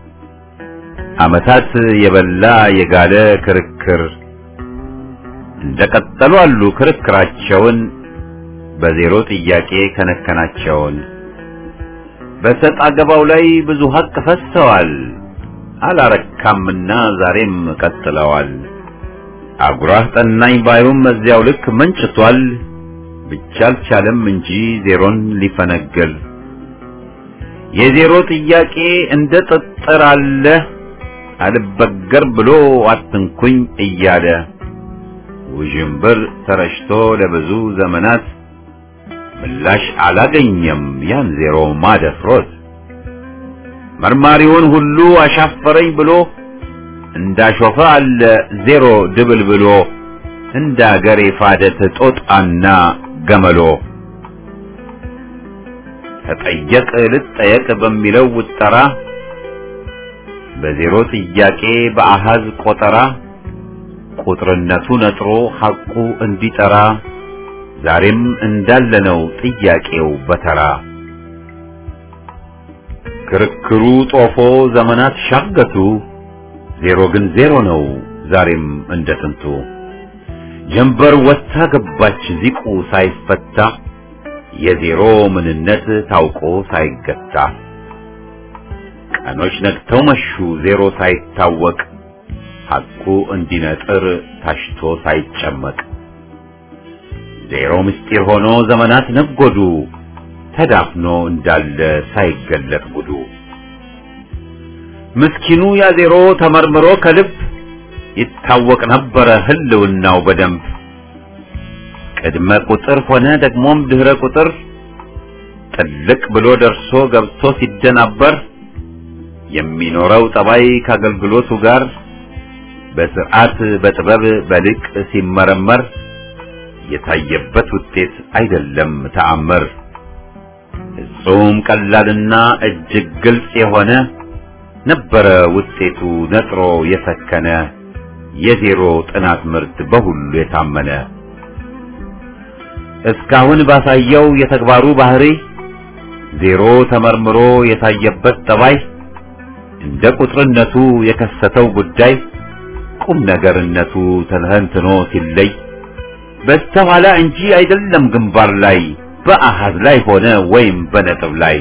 ዓመታት የበላ የጋለ ክርክር እንደቀጠሉ አሉ ክርክራቸውን በዜሮ ጥያቄ ከነከናቸውን በሰጥ አገባው ላይ ብዙ ሀቅ ፈሰዋል። አላረካምና ዛሬም ቀጥለዋል። አጉራህ ጠናኝ ባዩም እዚያው ልክ መንጭቷል። ብቻ አልቻለም እንጂ ዜሮን ሊፈነግል የዜሮ ጥያቄ እንደ ጥጥር አለ አልበገር ብሎ አትንኩኝ እያለ ውዥንብር ተረሽቶ ለብዙ ዘመናት ምላሽ አላገኘም ያን ዜሮ ማደፍሮት መርማሪውን ሁሉ አሻፈረኝ ብሎ እንዳሾፈ አለ ዜሮ ድብል ብሎ እንደ አገር የፋደት ጦጣና ገመሎ ተጠየቅ ልጠየቅ በሚለው ውጠራ በዜሮ ጥያቄ በአሃዝ ቆጠራ ቁጥርነቱ ነጥሮ ሐቁ እንዲጠራ ዛሬም እንዳለነው ጥያቄው በተራ ክርክሩ ጦፎ ዘመናት ሻገቱ ዜሮ ግን ዜሮ ነው ዛሬም እንደጥንቱ ጀንበር ወጥታ ገባች ዚቁ ሳይፈታ የዜሮ ምንነት ታውቆ ሳይገታ ቀኖች ነግተው መሹ ዜሮ ሳይታወቅ ሐቁ እንዲነጥር ታሽቶ ሳይጨመቅ ዜሮ ምስጢር ሆኖ ዘመናት ነጎዱ ተዳፍኖ እንዳለ ሳይገለጥ ጉዱ ምስኪኑ ያ ዜሮ ተመርምሮ ከልብ ይታወቅ ነበረ ህልውናው በደንብ ቅድመ ቁጥር ሆነ ደግሞም ድህረ ቁጥር ጥልቅ ብሎ ደርሶ ገብቶ ሲደናበር የሚኖረው ጠባይ ከአገልግሎቱ ጋር በስርዓት በጥበብ በልቅ ሲመረመር የታየበት ውጤት አይደለም ተአምር ፍጹም ቀላልና እጅግ ግልጽ የሆነ ነበረ ውጤቱ ነጥሮ የሰከነ የዜሮ ጥናት ምርት በሁሉ የታመነ እስካሁን ባሳየው የተግባሩ ባህሪ ዜሮ ተመርምሮ የታየበት ጠባይ እንደ ቁጥርነቱ የከሰተው ጉዳይ ቁም ነገርነቱ ተንተኖ ሲለይ በስተኋላ እንጂ አይደለም ግንባር ላይ በአሃዝ ላይ ሆነ ወይም በነጥብ ላይ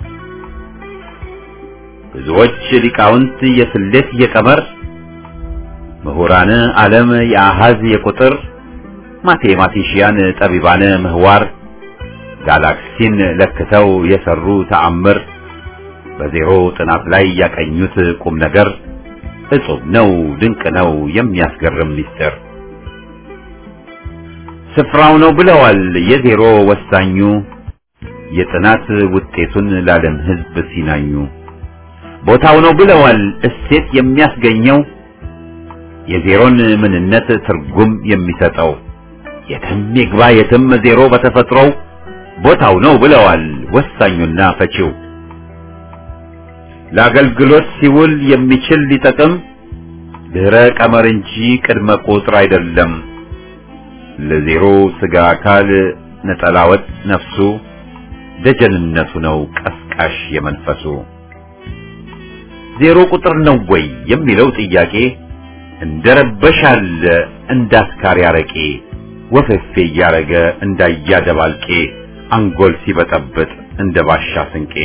ብዙዎች ሊቃውንት የስሌት የቀመር ምሁራን ዓለም የአሃዝ የቁጥር ማቴማቲሽያን ጠቢባን ምህዋር ጋላክሲን ለክተው የሰሩ ተአምር በዜሮ ጥናት ላይ ያቀኙት ቁም ነገር እጹብ ነው ድንቅ ነው የሚያስገርም ሚስጥር ስፍራው ነው ብለዋል የዜሮ ወሳኙ የጥናት ውጤቱን ለዓለም ሕዝብ ሲናኙ ቦታው ነው ብለዋል እሴት የሚያስገኘው የዜሮን ምንነት ትርጉም የሚሰጠው የትም ይግባ የትም ዜሮ በተፈጥሮው ቦታው ነው ብለዋል ወሳኙና ፈቺው ለአገልግሎት ሲውል የሚችል ሊጠቅም ድህረ ቀመር እንጂ ቅድመ ቁጥር አይደለም ለዜሮ ስጋ አካል ነጠላወጥ ነፍሱ ደጀንነቱ ነው ቀስቃሽ የመንፈሱ ዜሮ ቁጥር ነው ወይ የሚለው ጥያቄ እንደረበሻል እንዳስካሪ አረቄ ወፈፌ ያረገ እንዳያደባልቄ አንጎል ሲበጠብጥ እንደባሻ ስንቄ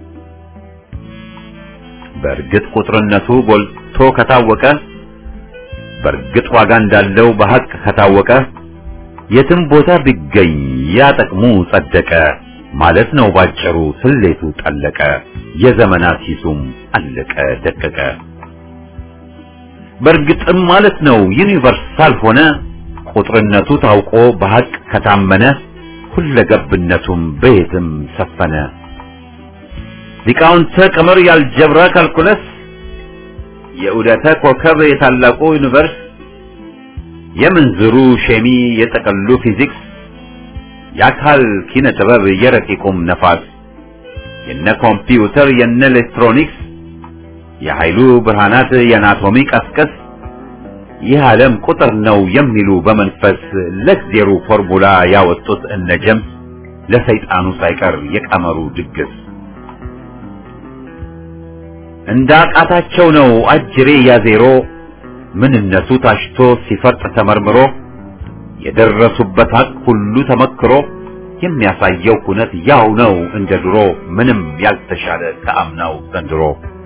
በርግጥ ቁጥርነቱ ጎልቶ ከታወቀ በርግጥ ዋጋ እንዳለው በሐቅ ከታወቀ የትም ቦታ ቢገኝ ያጠቅሙ ጸደቀ ማለት ነው ባጭሩ ስሌቱ ጠለቀ የዘመናት ሂሱም አለቀ ደቀቀ በርግጥም ማለት ነው ዩኒቨርሳል ሆነ ቁጥርነቱ ታውቆ በሐቅ ከታመነ ሁለገብነቱም በየትም ሰፈነ ሊቃውንተ ቀመር ያልጀብራ ካልኩለስ የዑደተ ኮከብ የታላቁ ዩኒቨርስ የምንዝሩ ሼሚ የጠቀሉ ፊዚክስ የአካል ኪነ ጥበብ የረቂቁም ነፋስ የነ ኮምፒውተር የነ ኤሌክትሮኒክስ የኃይሉ ብርሃናት የአናቶሚ ቀስቀስ ይህ ዓለም ቁጥር ነው የሚሉ በመንፈስ ለዜሮ ፎርሙላ ያወጡት እነጀም ለሰይጣኑ ሳይቀር የቀመሩ ድግስ እንዳቃታቸው ነው አጅሬ ያዜሮ ምንነቱ ታሽቶ ሲፈርጥ ተመርምሮ የደረሱበት ሐቅ ሁሉ ተመክሮ የሚያሳየው ኩነት ያው ነው እንደ ድሮ ምንም ያልተሻለ ከአምናው ዘንድሮ።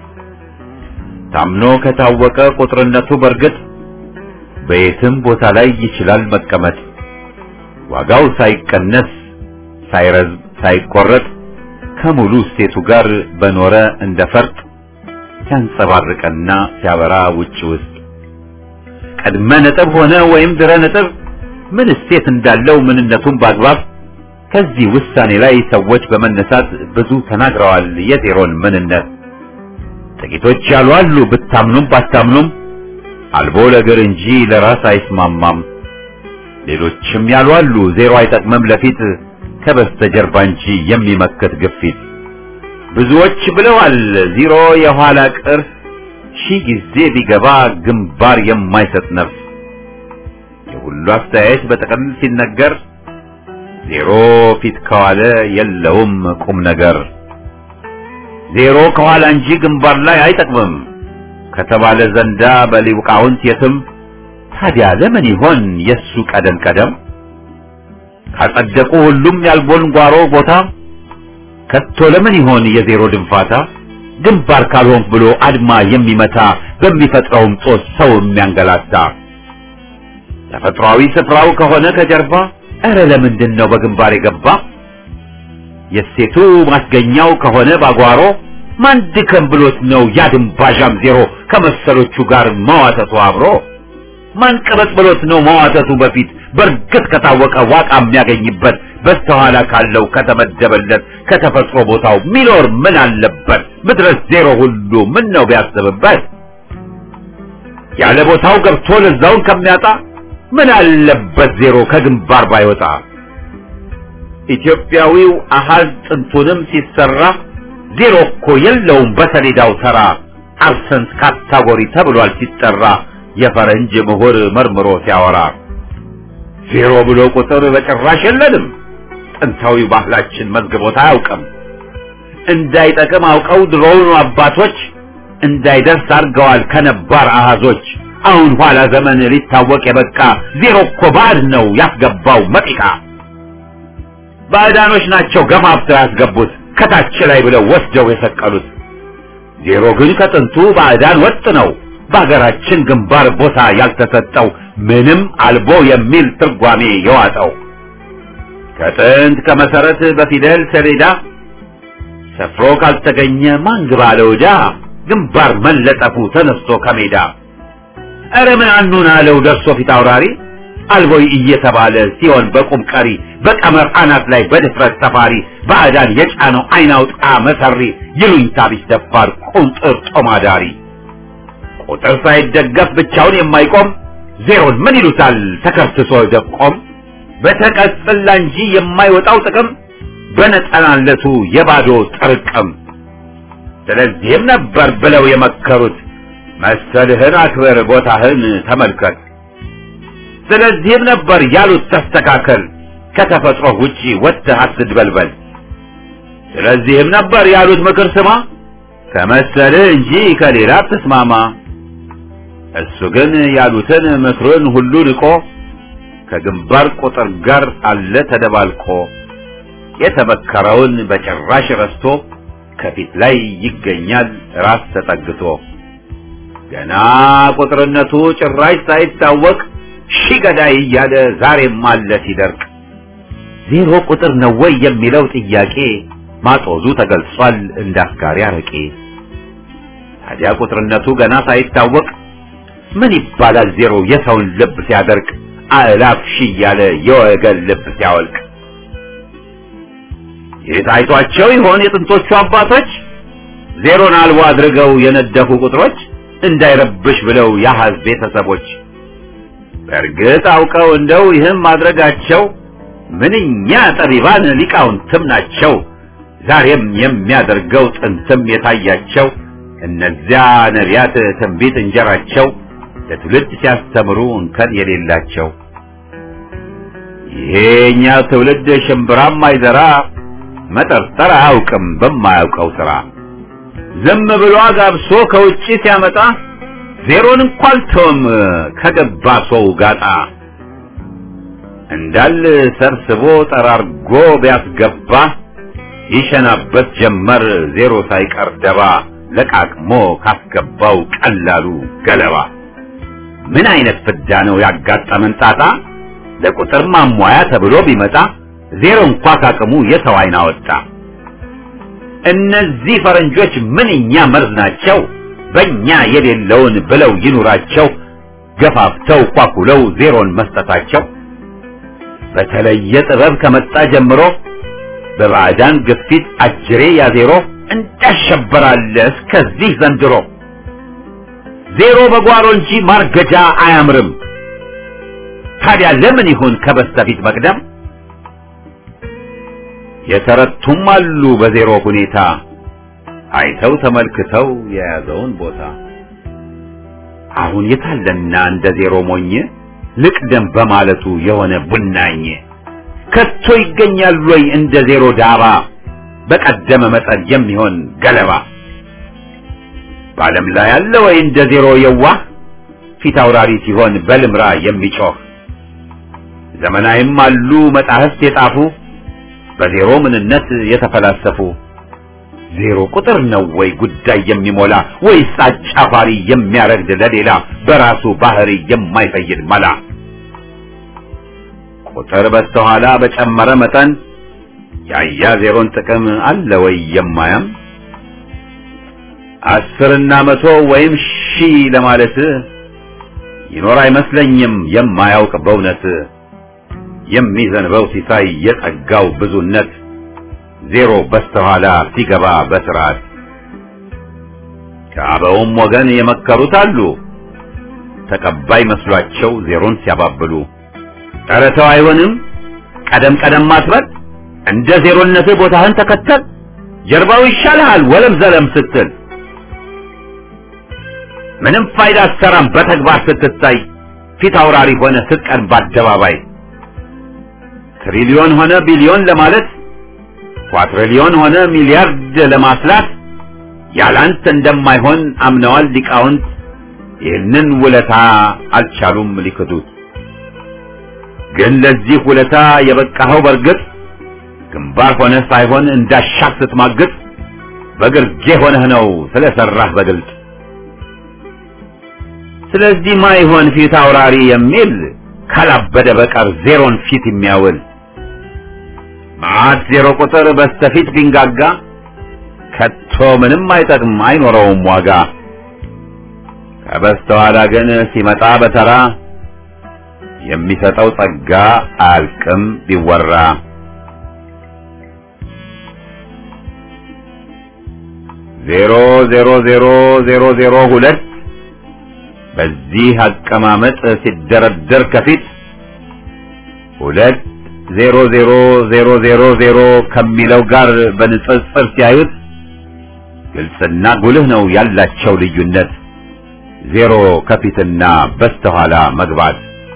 ታምኖ ከታወቀ ቁጥርነቱ በርግጥ በየትም ቦታ ላይ ይችላል መቀመጥ። ዋጋው ሳይቀነስ ሳይረዝም ሳይቆረጥ ከሙሉ እሴቱ ጋር በኖረ እንደ ፈርጥ ሲያንጸባርቅና ሲያበራ ውጭ ውስጥ ቀድመ ነጥብ ሆነ ወይም ድረ ነጥብ ምን እሴት እንዳለው ምንነቱን በአግባብ ከዚህ ውሳኔ ላይ ሰዎች በመነሳት ብዙ ተናግረዋል የዜሮን ምንነት። ጥቂቶች ያሉ አሉ ብታምኑም ባታምኑም አልቦ ለእግር እንጂ ለራስ አይስማማም። ሌሎችም ያሉ አሉ ዜሮ አይጠቅምም ለፊት ከበስተጀርባ እንጂ የሚመክት ግፊት። ብዙዎች ብለዋል ዜሮ የኋላ ቅር ሺህ ጊዜ ቢገባ ግንባር የማይሰጥ ነፍስ። የሁሉ አስተያየት በጥቅል ሲነገር ዜሮ ፊት ከዋለ የለውም ቁም ነገር። ዜሮ ከኋላ እንጂ ግንባር ላይ አይጠቅምም ከተባለ ዘንዳ በሊቃውንት የትም ታዲያ ለምን ይሆን የሱ ቀደም ቀደም? ካጸደቁ ሁሉም ያልቦን ጓሮ ቦታ ከቶ ለምን ይሆን የዜሮ ድንፋታ? ግንባር ካልሆንክ ብሎ አድማ የሚመታ በሚፈጥረውም ጦስ ሰው የሚያንገላታ። ተፈጥሯዊ ስፍራው ከሆነ ከጀርባ እረ ለምንድን ነው በግንባር የገባ? የሴቱ ማስገኛው ከሆነ ባጓሮ ማን ድከም ብሎት ነው ያድንባዣም ዜሮ ከመሰሎቹ ጋር መዋተቱ አብሮ? ማን ቀበጥ ብሎት ነው መዋተቱ በፊት በርግጥ ከታወቀ ዋቃ የሚያገኝበት በስተኋላ ካለው ከተመደበለት ከተፈጥሮ ቦታው ሚኖር ምን አለበት? ምድረስ ዜሮ ሁሉ ምን ነው ቢያስብበት? ያለ ቦታው ገብቶ ለዛውን ከሚያጣ ምን አለበት ዜሮ ከግንባር ባይወጣ? ኢትዮጵያዊው አሃዝ ጥንቱንም ሲሰራ ዜሮ እኮ የለውም በሰሌዳው ተራ። አብሰንት ካታጎሪ ተብሏል ሲጠራ የፈረንጅ ምሁር መርምሮ ሲያወራ። ዜሮ ብሎ ቁጥር በጭራሽ የለንም ጥንታዊ ባህላችን መዝግቦት አያውቅም። እንዳይጠቅም አውቀው ድሮውኑ አባቶች እንዳይደርስ አድርገዋል ከነባር አሃዞች። አሁን ኋላ ዘመን ሊታወቅ የበቃ ዜሮ እኮ ባዕድ ነው ያስገባው መጢቃ። ባዕዳኖች ናቸው ገፋፍተው ያስገቡት ከታች ላይ ብለው ወስደው የሰቀሉት። ዜሮ ግን ከጥንቱ ባዕዳን ወጥ ነው በሀገራችን ግንባር ቦታ ያልተሰጠው ምንም አልቦ የሚል ትርጓሜ የዋጠው። ከጥንት ከመሰረት በፊደል ሰሌዳ ሰፍሮ ካልተገኘ ማን ግባ ለወዳ ግንባር መለጠፉ ተነስቶ ከሜዳ። ኧረ ምን አኑን አለው ደርሶ ፊት አውራሪ አልቦይ እየተባለ ሲሆን በቁም ቀሪ በቀመር አናት ላይ በድፍረት ሰፋሪ ባዕዳን የጫነው አይናውጣ መሰሪ ይሉኝታ ቢስ ደፋር ቁንጥር ጦማዳሪ። ቁጥር ሳይደገፍ ብቻውን የማይቆም ዜሮን ምን ይሉታል ተከርትሶ ደቆም። በተቀጽላ እንጂ የማይወጣው ጥቅም በነጠናለቱ የባዶ ጥርቅም። ስለዚህም ነበር ብለው የመከሩት መሰልህን አክብር ቦታህን ተመልከት። ስለዚህም ነበር ያሉት ተስተካከል ከተፈጥሮ ውጪ ወጥተህ አትድበልበል። ስለዚህም ነበር ያሉት ምክር ስማ ከመሰልህ እንጂ ከሌላ አትስማማ። እሱ ግን ያሉትን ምክሩን ሁሉ ንቆ ከግንባር ቁጥር ጋር አለ ተደባልቆ። የተመከረውን በጭራሽ ረስቶ ከፊት ላይ ይገኛል ራስ ተጠግቶ። ገና ቁጥርነቱ ጭራሽ ሳይታወቅ ሺህ ገዳይ እያለ ዛሬም አለ ሲደርቅ። ዜሮ ቁጥር ነው ወይ የሚለው ጥያቄ ማጦዙ ተገልጿል እንዳስጋሪ አረቄ። ታዲያ ቁጥርነቱ ገና ሳይታወቅ ምን ይባላል ዜሮ የሰውን ልብ ሲያደርቅ አእላፍ ሺህ እያለ የወገን ልብ ሲያወልቅ? የታይቷቸው ይሆን የጥንቶቹ አባቶች ዜሮን አልቦ አድርገው የነደፉ ቁጥሮች እንዳይረብሽ ብለው የአሃዝ ቤተሰቦች? በእርግጥ አውቀው እንደው ይህም ማድረጋቸው ምንኛ ጠቢባን ሊቃውንትም ናቸው። ዛሬም የሚያደርገው ጥንትም የታያቸው እነዚያ ነቢያት ትንቢት እንጀራቸው ለትውልድ ሲያስተምሩ እንከን የሌላቸው። ይሄኛ ትውልድ ሽምብራም አይዘራ መጠርጠር አያውቅም በማያውቀው ስራ። ዝም ብሎ አጋብሶ ከውጪ ሲያመጣ ዜሮን እንኳን ተውም ከገባ ሰው ጋጣ። እንዳል ሰብስቦ ጠራርጎ ቢያስገባ ይሸናበት ጀመር ዜሮ ሳይቀር ደባ ለቃቅሞ ካስገባው ቀላሉ ገለባ። ምን አይነት ፍዳ ነው ያጋጠመን ጣጣ ለቁጥር ማሟያ ተብሎ ቢመጣ ዜሮ እንኳ ካቅሙ የሰው አይን አወጣ። እነዚህ ፈረንጆች ምንኛ መርዝ ናቸው በእኛ የሌለውን ብለው ይኑራቸው ገፋፍተው ኳኩለው ዜሮን መስጠታቸው። በተለየ ጥበብ ከመጣ ጀምሮ በባዕዳን ግፊት አጅሬ ያዜሮ እንዳሸበራለ እስከዚህ ዘንድሮ። ዜሮ በጓሮ እንጂ ማርገጃ አያምርም ታዲያ ለምን ይሁን ከበስተፊት መቅደም? የተረቱም አሉ በዜሮ ሁኔታ አይተው ተመልክተው የያዘውን ቦታ። አሁን የታለና እንደ ዜሮ ሞኝ ልቅደም በማለቱ የሆነ ቡናኝ? ከቶ ይገኛል ወይ እንደ ዜሮ ዳባ በቀደመ መጠን የሚሆን ገለባ? በዓለም ላይ ያለ ወይ እንደ ዜሮ የዋህ ፊት አውራሪ ሲሆን በልምራ የሚጮህ? ዘመናዊም አሉ መጻሕፍት የጻፉ በዜሮ ምንነት የተፈላሰፉ። ዜሮ ቁጥር ነው ወይ ጉዳይ የሚሞላ ወይስ አጫፋሪ የሚያረግድ ለሌላ በራሱ ባህሪ የማይፈይድ መላ? ቁጥር በስተኋላ በጨመረ መጠን ያያ ዜሮን ጥቅም አለ ወይ የማያም? 10 እና 100 ወይም 1000 ለማለት ይኖር አይመስለኝም የማያውቅ በእውነት። የሚዘንበው ሲሳይ የጸጋው ብዙነት ዜሮ በስተኋላ ሲገባ በስርዓት። ከአበውም ወገን የመከሩት አሉ ተቀባይ መስሏቸው ዜሮን ሲያባብሉ። ኧረ ተው አይሆንም ቀደም ቀደም ማስረት እንደ ዜሮነትህ ቦታህን ተከተል ጀርባው ይሻልሃል ወለም ዘለም ስትል። ምንም ፋይዳ አትሰራም በተግባር ስትታይ ፊት አውራሪ ሆነ ስትቀርብ በአደባባይ። ትሪሊዮን ሆነ ቢሊዮን ለማለት ኳትሪሊዮን ሆነ ሚሊያርድ ለማስላት ያላንተ እንደማይሆን አምነዋል ሊቃውንት። ይህንን ውለታ አልቻሉም ሊክዱት። ግን ለዚህ ውለታ የበቃኸው በርግጥ ግንባር ሆነ ሳይሆን እንዳሻክ ስትማግጥ በግርጌ ሆነህ ነው ስለሰራህ በግልጥ። ስለዚህ ማይሆን ፊት አውራሪ የሚል ካላበደ በቀር ዜሮን ፊት የሚያውል። ማት ዜሮ ቁጥር በስተፊት ቢንጋጋ ከቶ ምንም አይጠቅም አይኖረውም ዋጋ። ከበስተኋላ ግን ሲመጣ በተራ የሚሰጠው ጸጋ አያልቅም ቢወራ። ዜሮ ዜሮ ዜሮ ዜሮ ዜሮ ሁለት በዚህ አቀማመጥ ሲደረደር ከፊት 2 0 0 0 0 0 ከሚለው ጋር በንጽጽር ሲያዩት ግልጽና ጉልህ ነው ያላቸው ልዩነት። ዜሮ ከፊትና በስተኋላ መግባት።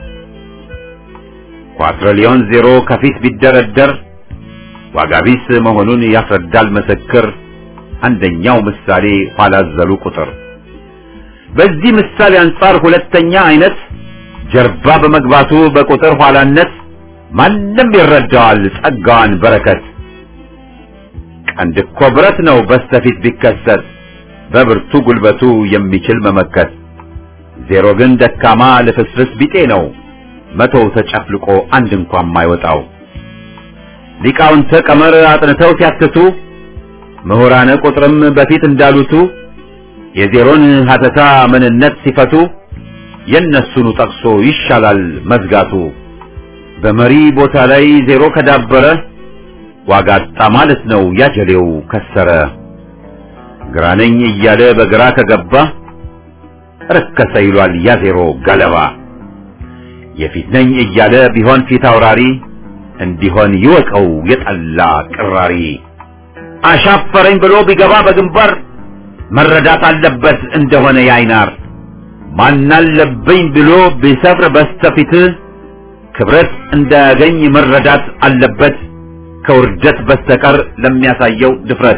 ኳትሪሊዮን ዜሮ ከፊት ቢደረደር ዋጋ ቢስ መሆኑን ያስረዳል ምስክር አንደኛው ምሳሌ ኋላ ዘሉ ቁጥር። በዚህ ምሳሌ አንጻር ሁለተኛ አይነት ጀርባ በመግባቱ በቁጥር ኋላነት ማንም ይረዳዋል ጸጋዋን በረከት። ቀንድ እኮ ብረት ነው በስተፊት ቢከሰት በብርቱ ጉልበቱ የሚችል መመከት። ዜሮ ግን ደካማ ልፍስፍስ ቢጤ ነው መቶው ተጨፍልቆ አንድ እንኳን ማይወጣው። ሊቃውንተ ቀመር አጥንተው ሲያትቱ ምሁራነ ቁጥርም በፊት እንዳሉቱ የዜሮን ሀተታ ምንነት ሲፈቱ የነሱኑ ጠቅሶ ይሻላል መዝጋቱ። በመሪ ቦታ ላይ ዜሮ ከዳበረ ዋጋ አጣ ማለት ነው ያጀሌው ከሰረ። ግራነኝ እያለ በግራ ከገባ ረከሰ ይሏል ያ ዜሮ ገለባ። የፊት ነኝ እያለ ቢሆን ፊት አውራሪ እንዲሆን ይወቀው የጠላ ቅራሪ። አሻፈረኝ ብሎ ቢገባ በግንባር መረዳት አለበት እንደሆነ ያይናር። ማናለብኝ ብሎ ቢሰፍር በስተፊት ክብረት እንዳያገኝ መረዳት አለበት ከውርደት በስተቀር ለሚያሳየው ድፍረት።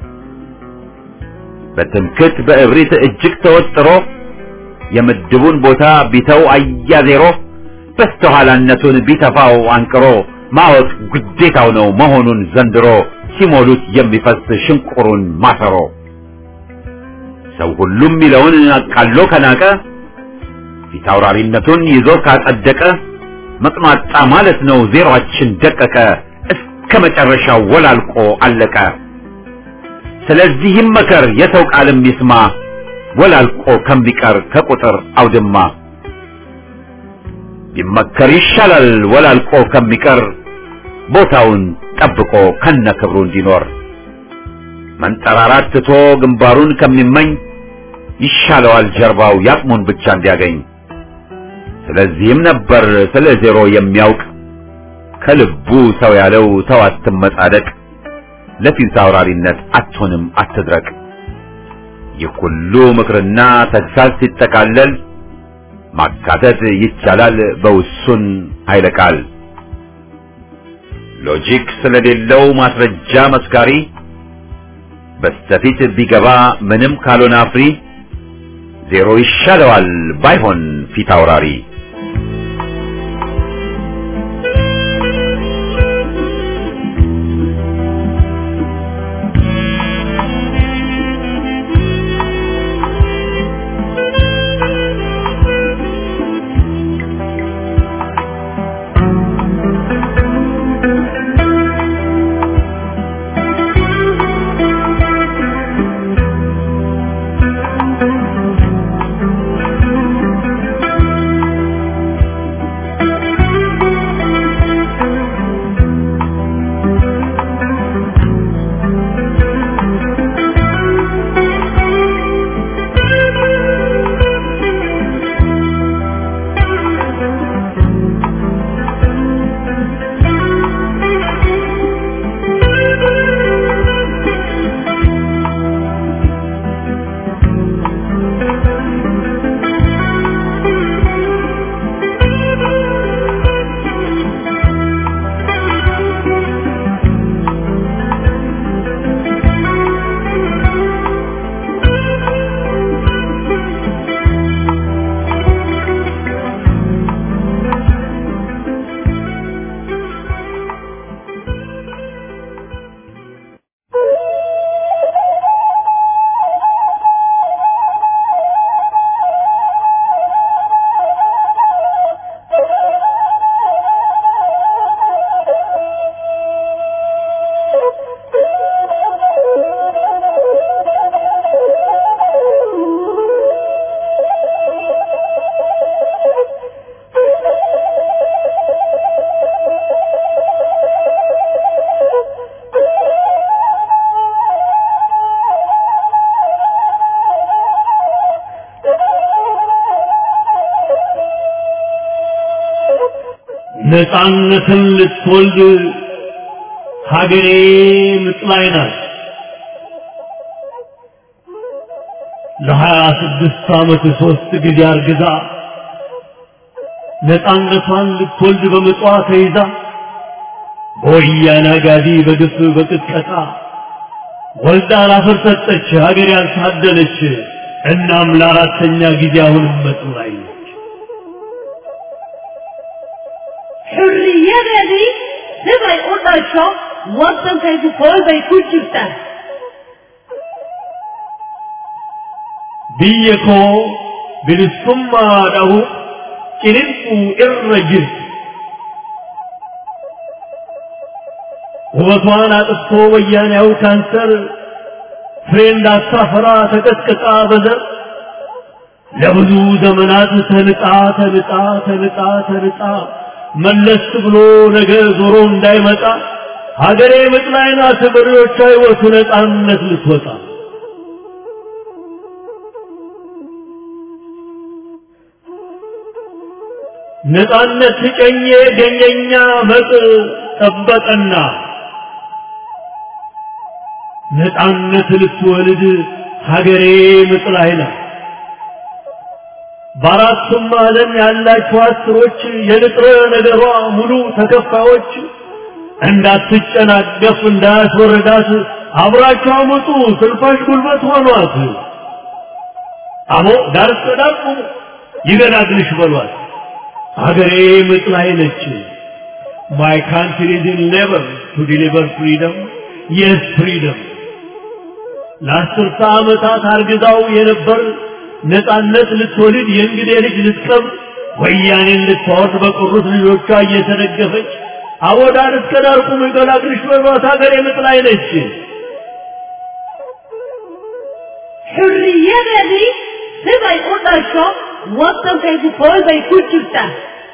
በትምክት በእብሪት እጅግ ተወጥሮ የምድቡን ቦታ ቢተው አያ ዜሮ በስተኋላነቱን ቢተፋው አንቅሮ ማወቅ ግዴታው ነው መሆኑን ዘንድሮ ሲሞሉት የሚፈስ ሽንቁሩን ማሰሮ ሰው ሁሉም ሚለውን አቃሎ ከናቀ ፊታውራሪነቱን ይዞ ካጸደቀ መጥማጣ ማለት ነው ዜሮአችን ደቀቀ እስከ መጨረሻው ወላልቆ አለቀ። ስለዚህም መከር የሰው ቃልም ይስማ ወላልቆ ከሚቀር ከቁጥር አውድማ ቢመከር ይሻላል ወላልቆ ከሚቀር ቦታውን ጠብቆ ከነክብሩ እንዲኖር መንጠራራት ትቶ ግንባሩን ከሚመኝ ይሻለዋል ጀርባው ያቅሙን ብቻ እንዲያገኝ። ስለዚህም ነበር ስለ ዜሮ የሚያውቅ ከልቡ ሰው ያለው ተው አትመጻደቅ ለፊት አውራሪነት አትሆንም አትድረቅ። ይህ ሁሉ ምክርና ተግሳጽ ሲጠቃለል ማካተት ይቻላል በውሱን ኃይለ ቃል። ሎጂክ ስለሌለው ማስረጃ መስካሪ በስተፊት ቢገባ ምንም ካልሆነ አፍሪ ዜሮ ይሻለዋል ባይሆን ፊት አውራሪ። ነፃነትን ልትወልድ ሀገሬ ምጥ ላይ ናት። ለ26 ዓመት 3 ጊዜ አርግዛ ነፃነቷን ልትወልድ በምጧ ተይዛ በወያኔ አጋዲ በግፍ በቅጥቀጣ ወልዳ ላፈር ሰጠች ሀገር ያልታደለች። እናም ለአራተኛ ጊዜ አሁንም ምጥ ላይ ነች። حرية نبغى يقول للشعب وطن كيف كل بيكون جبتها بيكو بالسمى له كنفو الرجل وطوانا تبطو ويانا او كانسر فرين دا سافرا تكتكتا بذر لبدو زمنات تنطا መለስ ብሎ ነገ ዞሮ እንዳይመጣ ሀገሬ ምጥ ላይ ናት በሬዎቿ ይወቱ ነፃነት ልትወጣ። ነፃነት ሲጨኘ ገኘኛ መጥ ጠበቀና ነፃነት ልትወልድ ሀገሬ ምጥ ላይ ናት። በአራቱም ዓለም ያላችሁ አስሮች የንጥረ ነገሯ ሙሉ ተከፋዮች እንዳትጨናገፍ እንዳያስወረዳት አብራችሁ አመጡ ስልፋሽ ጉልበት ሆኗት። አሞ ዳር ተዳቁ ይገላግልሽ በሏት። ሀገሬ ምጥ ላይ ነች my country is in labor to deliver freedom yes freedom ለአስርተ ዓመታት አርግዛው የነበር ነፃነት ልትወልድ የእንግዴ ልጅ ልትቀብር ወያኔን ልትወርድ በቁርጥ ልጆቿ እየተደገፈች አወዳር እስከ ዳር ቁም ይገላግልሽ በሯት ሀገሬ ምጥ ላይ ነች حريتي سبعي قدرشو وطن كيف فول بيكون جبتا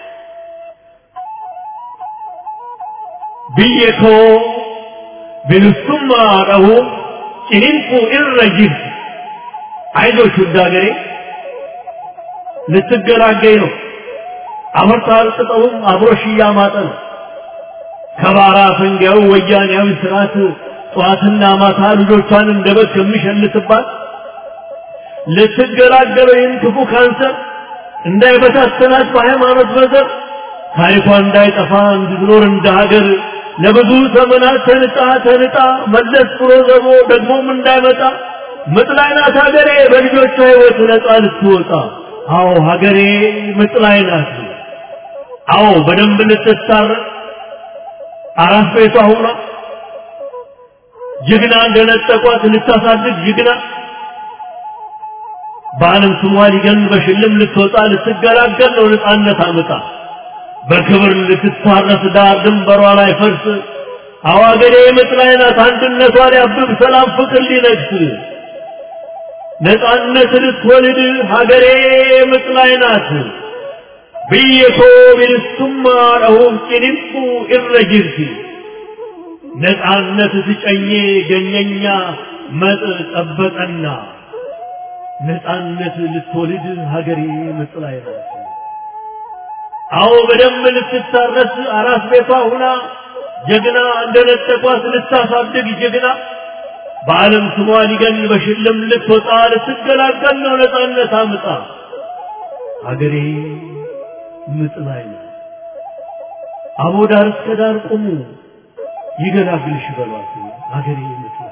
بيكو بنسمى له إنكو إرجل عايزو شداغري لتقراقينو أمرتها لتطهم أبروشيا ماتن كبارا فنجاو ويانيو سرات طواتنا ماتا لجوشان اندبت كمشن لتبات لتقراقلو ينكفو كانسر እንዳይ በታተናት በሃይማኖት በዘር ታሪኳ እንዳይጠፋ እንድትኖር እንደሀገር ለብዙ ዘመናት ተንጣ መለስ ብሎ ዘቦ ደግሞም እንዳይመጣ ምጥ ላይ ናት ሀገሬ በልጆቿ ሕይወት ነፃ ልትወጣ አዎ ሀገሬ ምጥ ላይ ናት አዎ በደንብ ልትታረቅ አራስ ቤቷ ሆና ጀግና እንደነጠቋት ልታሳድግ ጀግና በዓለም ስሟ ሊገን በሽልም ልትወጣ ልትገላገል ነው ነፃነት አምጣ በክብር ልትታረስ ዳር ድንበሯ ላይ ፈርስ አዋገሬ ምጥ ላይ ናት አንድነቷ ሊያብብ ሰላም ፍቅር ሊነግስ ነፃነት ልትወልድ ሀገሬ ምጥ ላይ ናት ብየኮ ቢልሱማ ረሁም ጭንቁ ኢረጅርቲ ነፃነት ትጨኜ ገኘኛ መጥ ጠበጠና ነፃነት ልትወልድ ሀገሬ ምጥ ላይ ናት አዎ በደም ልትታረስ አራስ ቤቷ ሆና ጀግና እንደነጠቋት ልታሳድግ ጀግና በዓለም ስሟ ሊገን በሽልም ልትወጣ ልትገላገል ነው ነፃነት አምጣ ሀገሬ ምጥ ላይ ናት አቦ ዳር እስከ ዳር ቁሙ ይገላግልሽ በሏት ሀገሬ ምጥ ላይ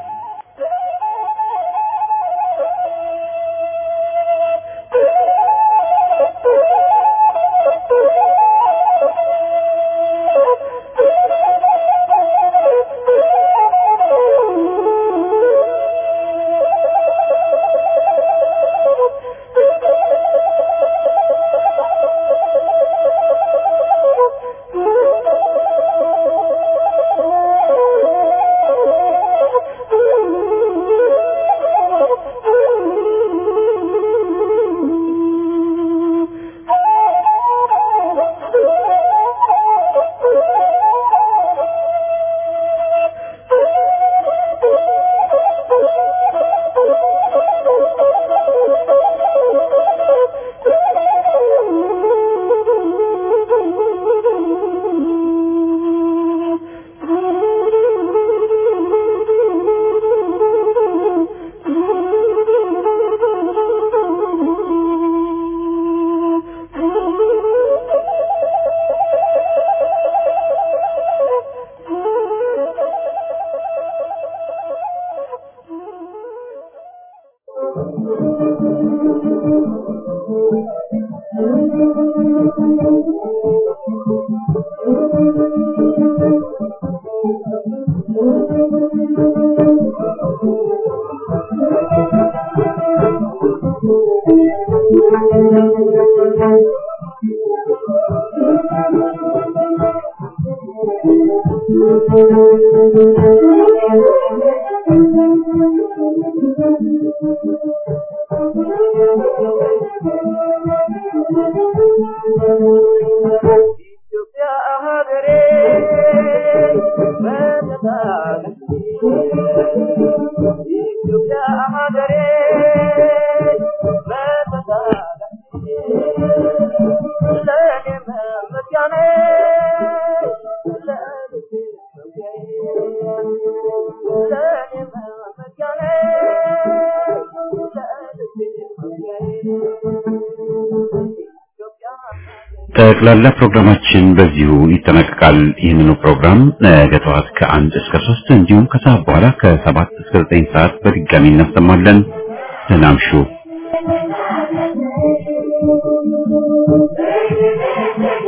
ጠቅላላ ፕሮግራማችን በዚሁ ይጠናቀቃል። ይህንን ፕሮግራም ነገ ጠዋት ከ1 እስከ 3 እንዲሁም ከሰዓት በኋላ ከ7 እስከ 9 ሰዓት በድጋሚ እናሰማለን። ሰላም ሹ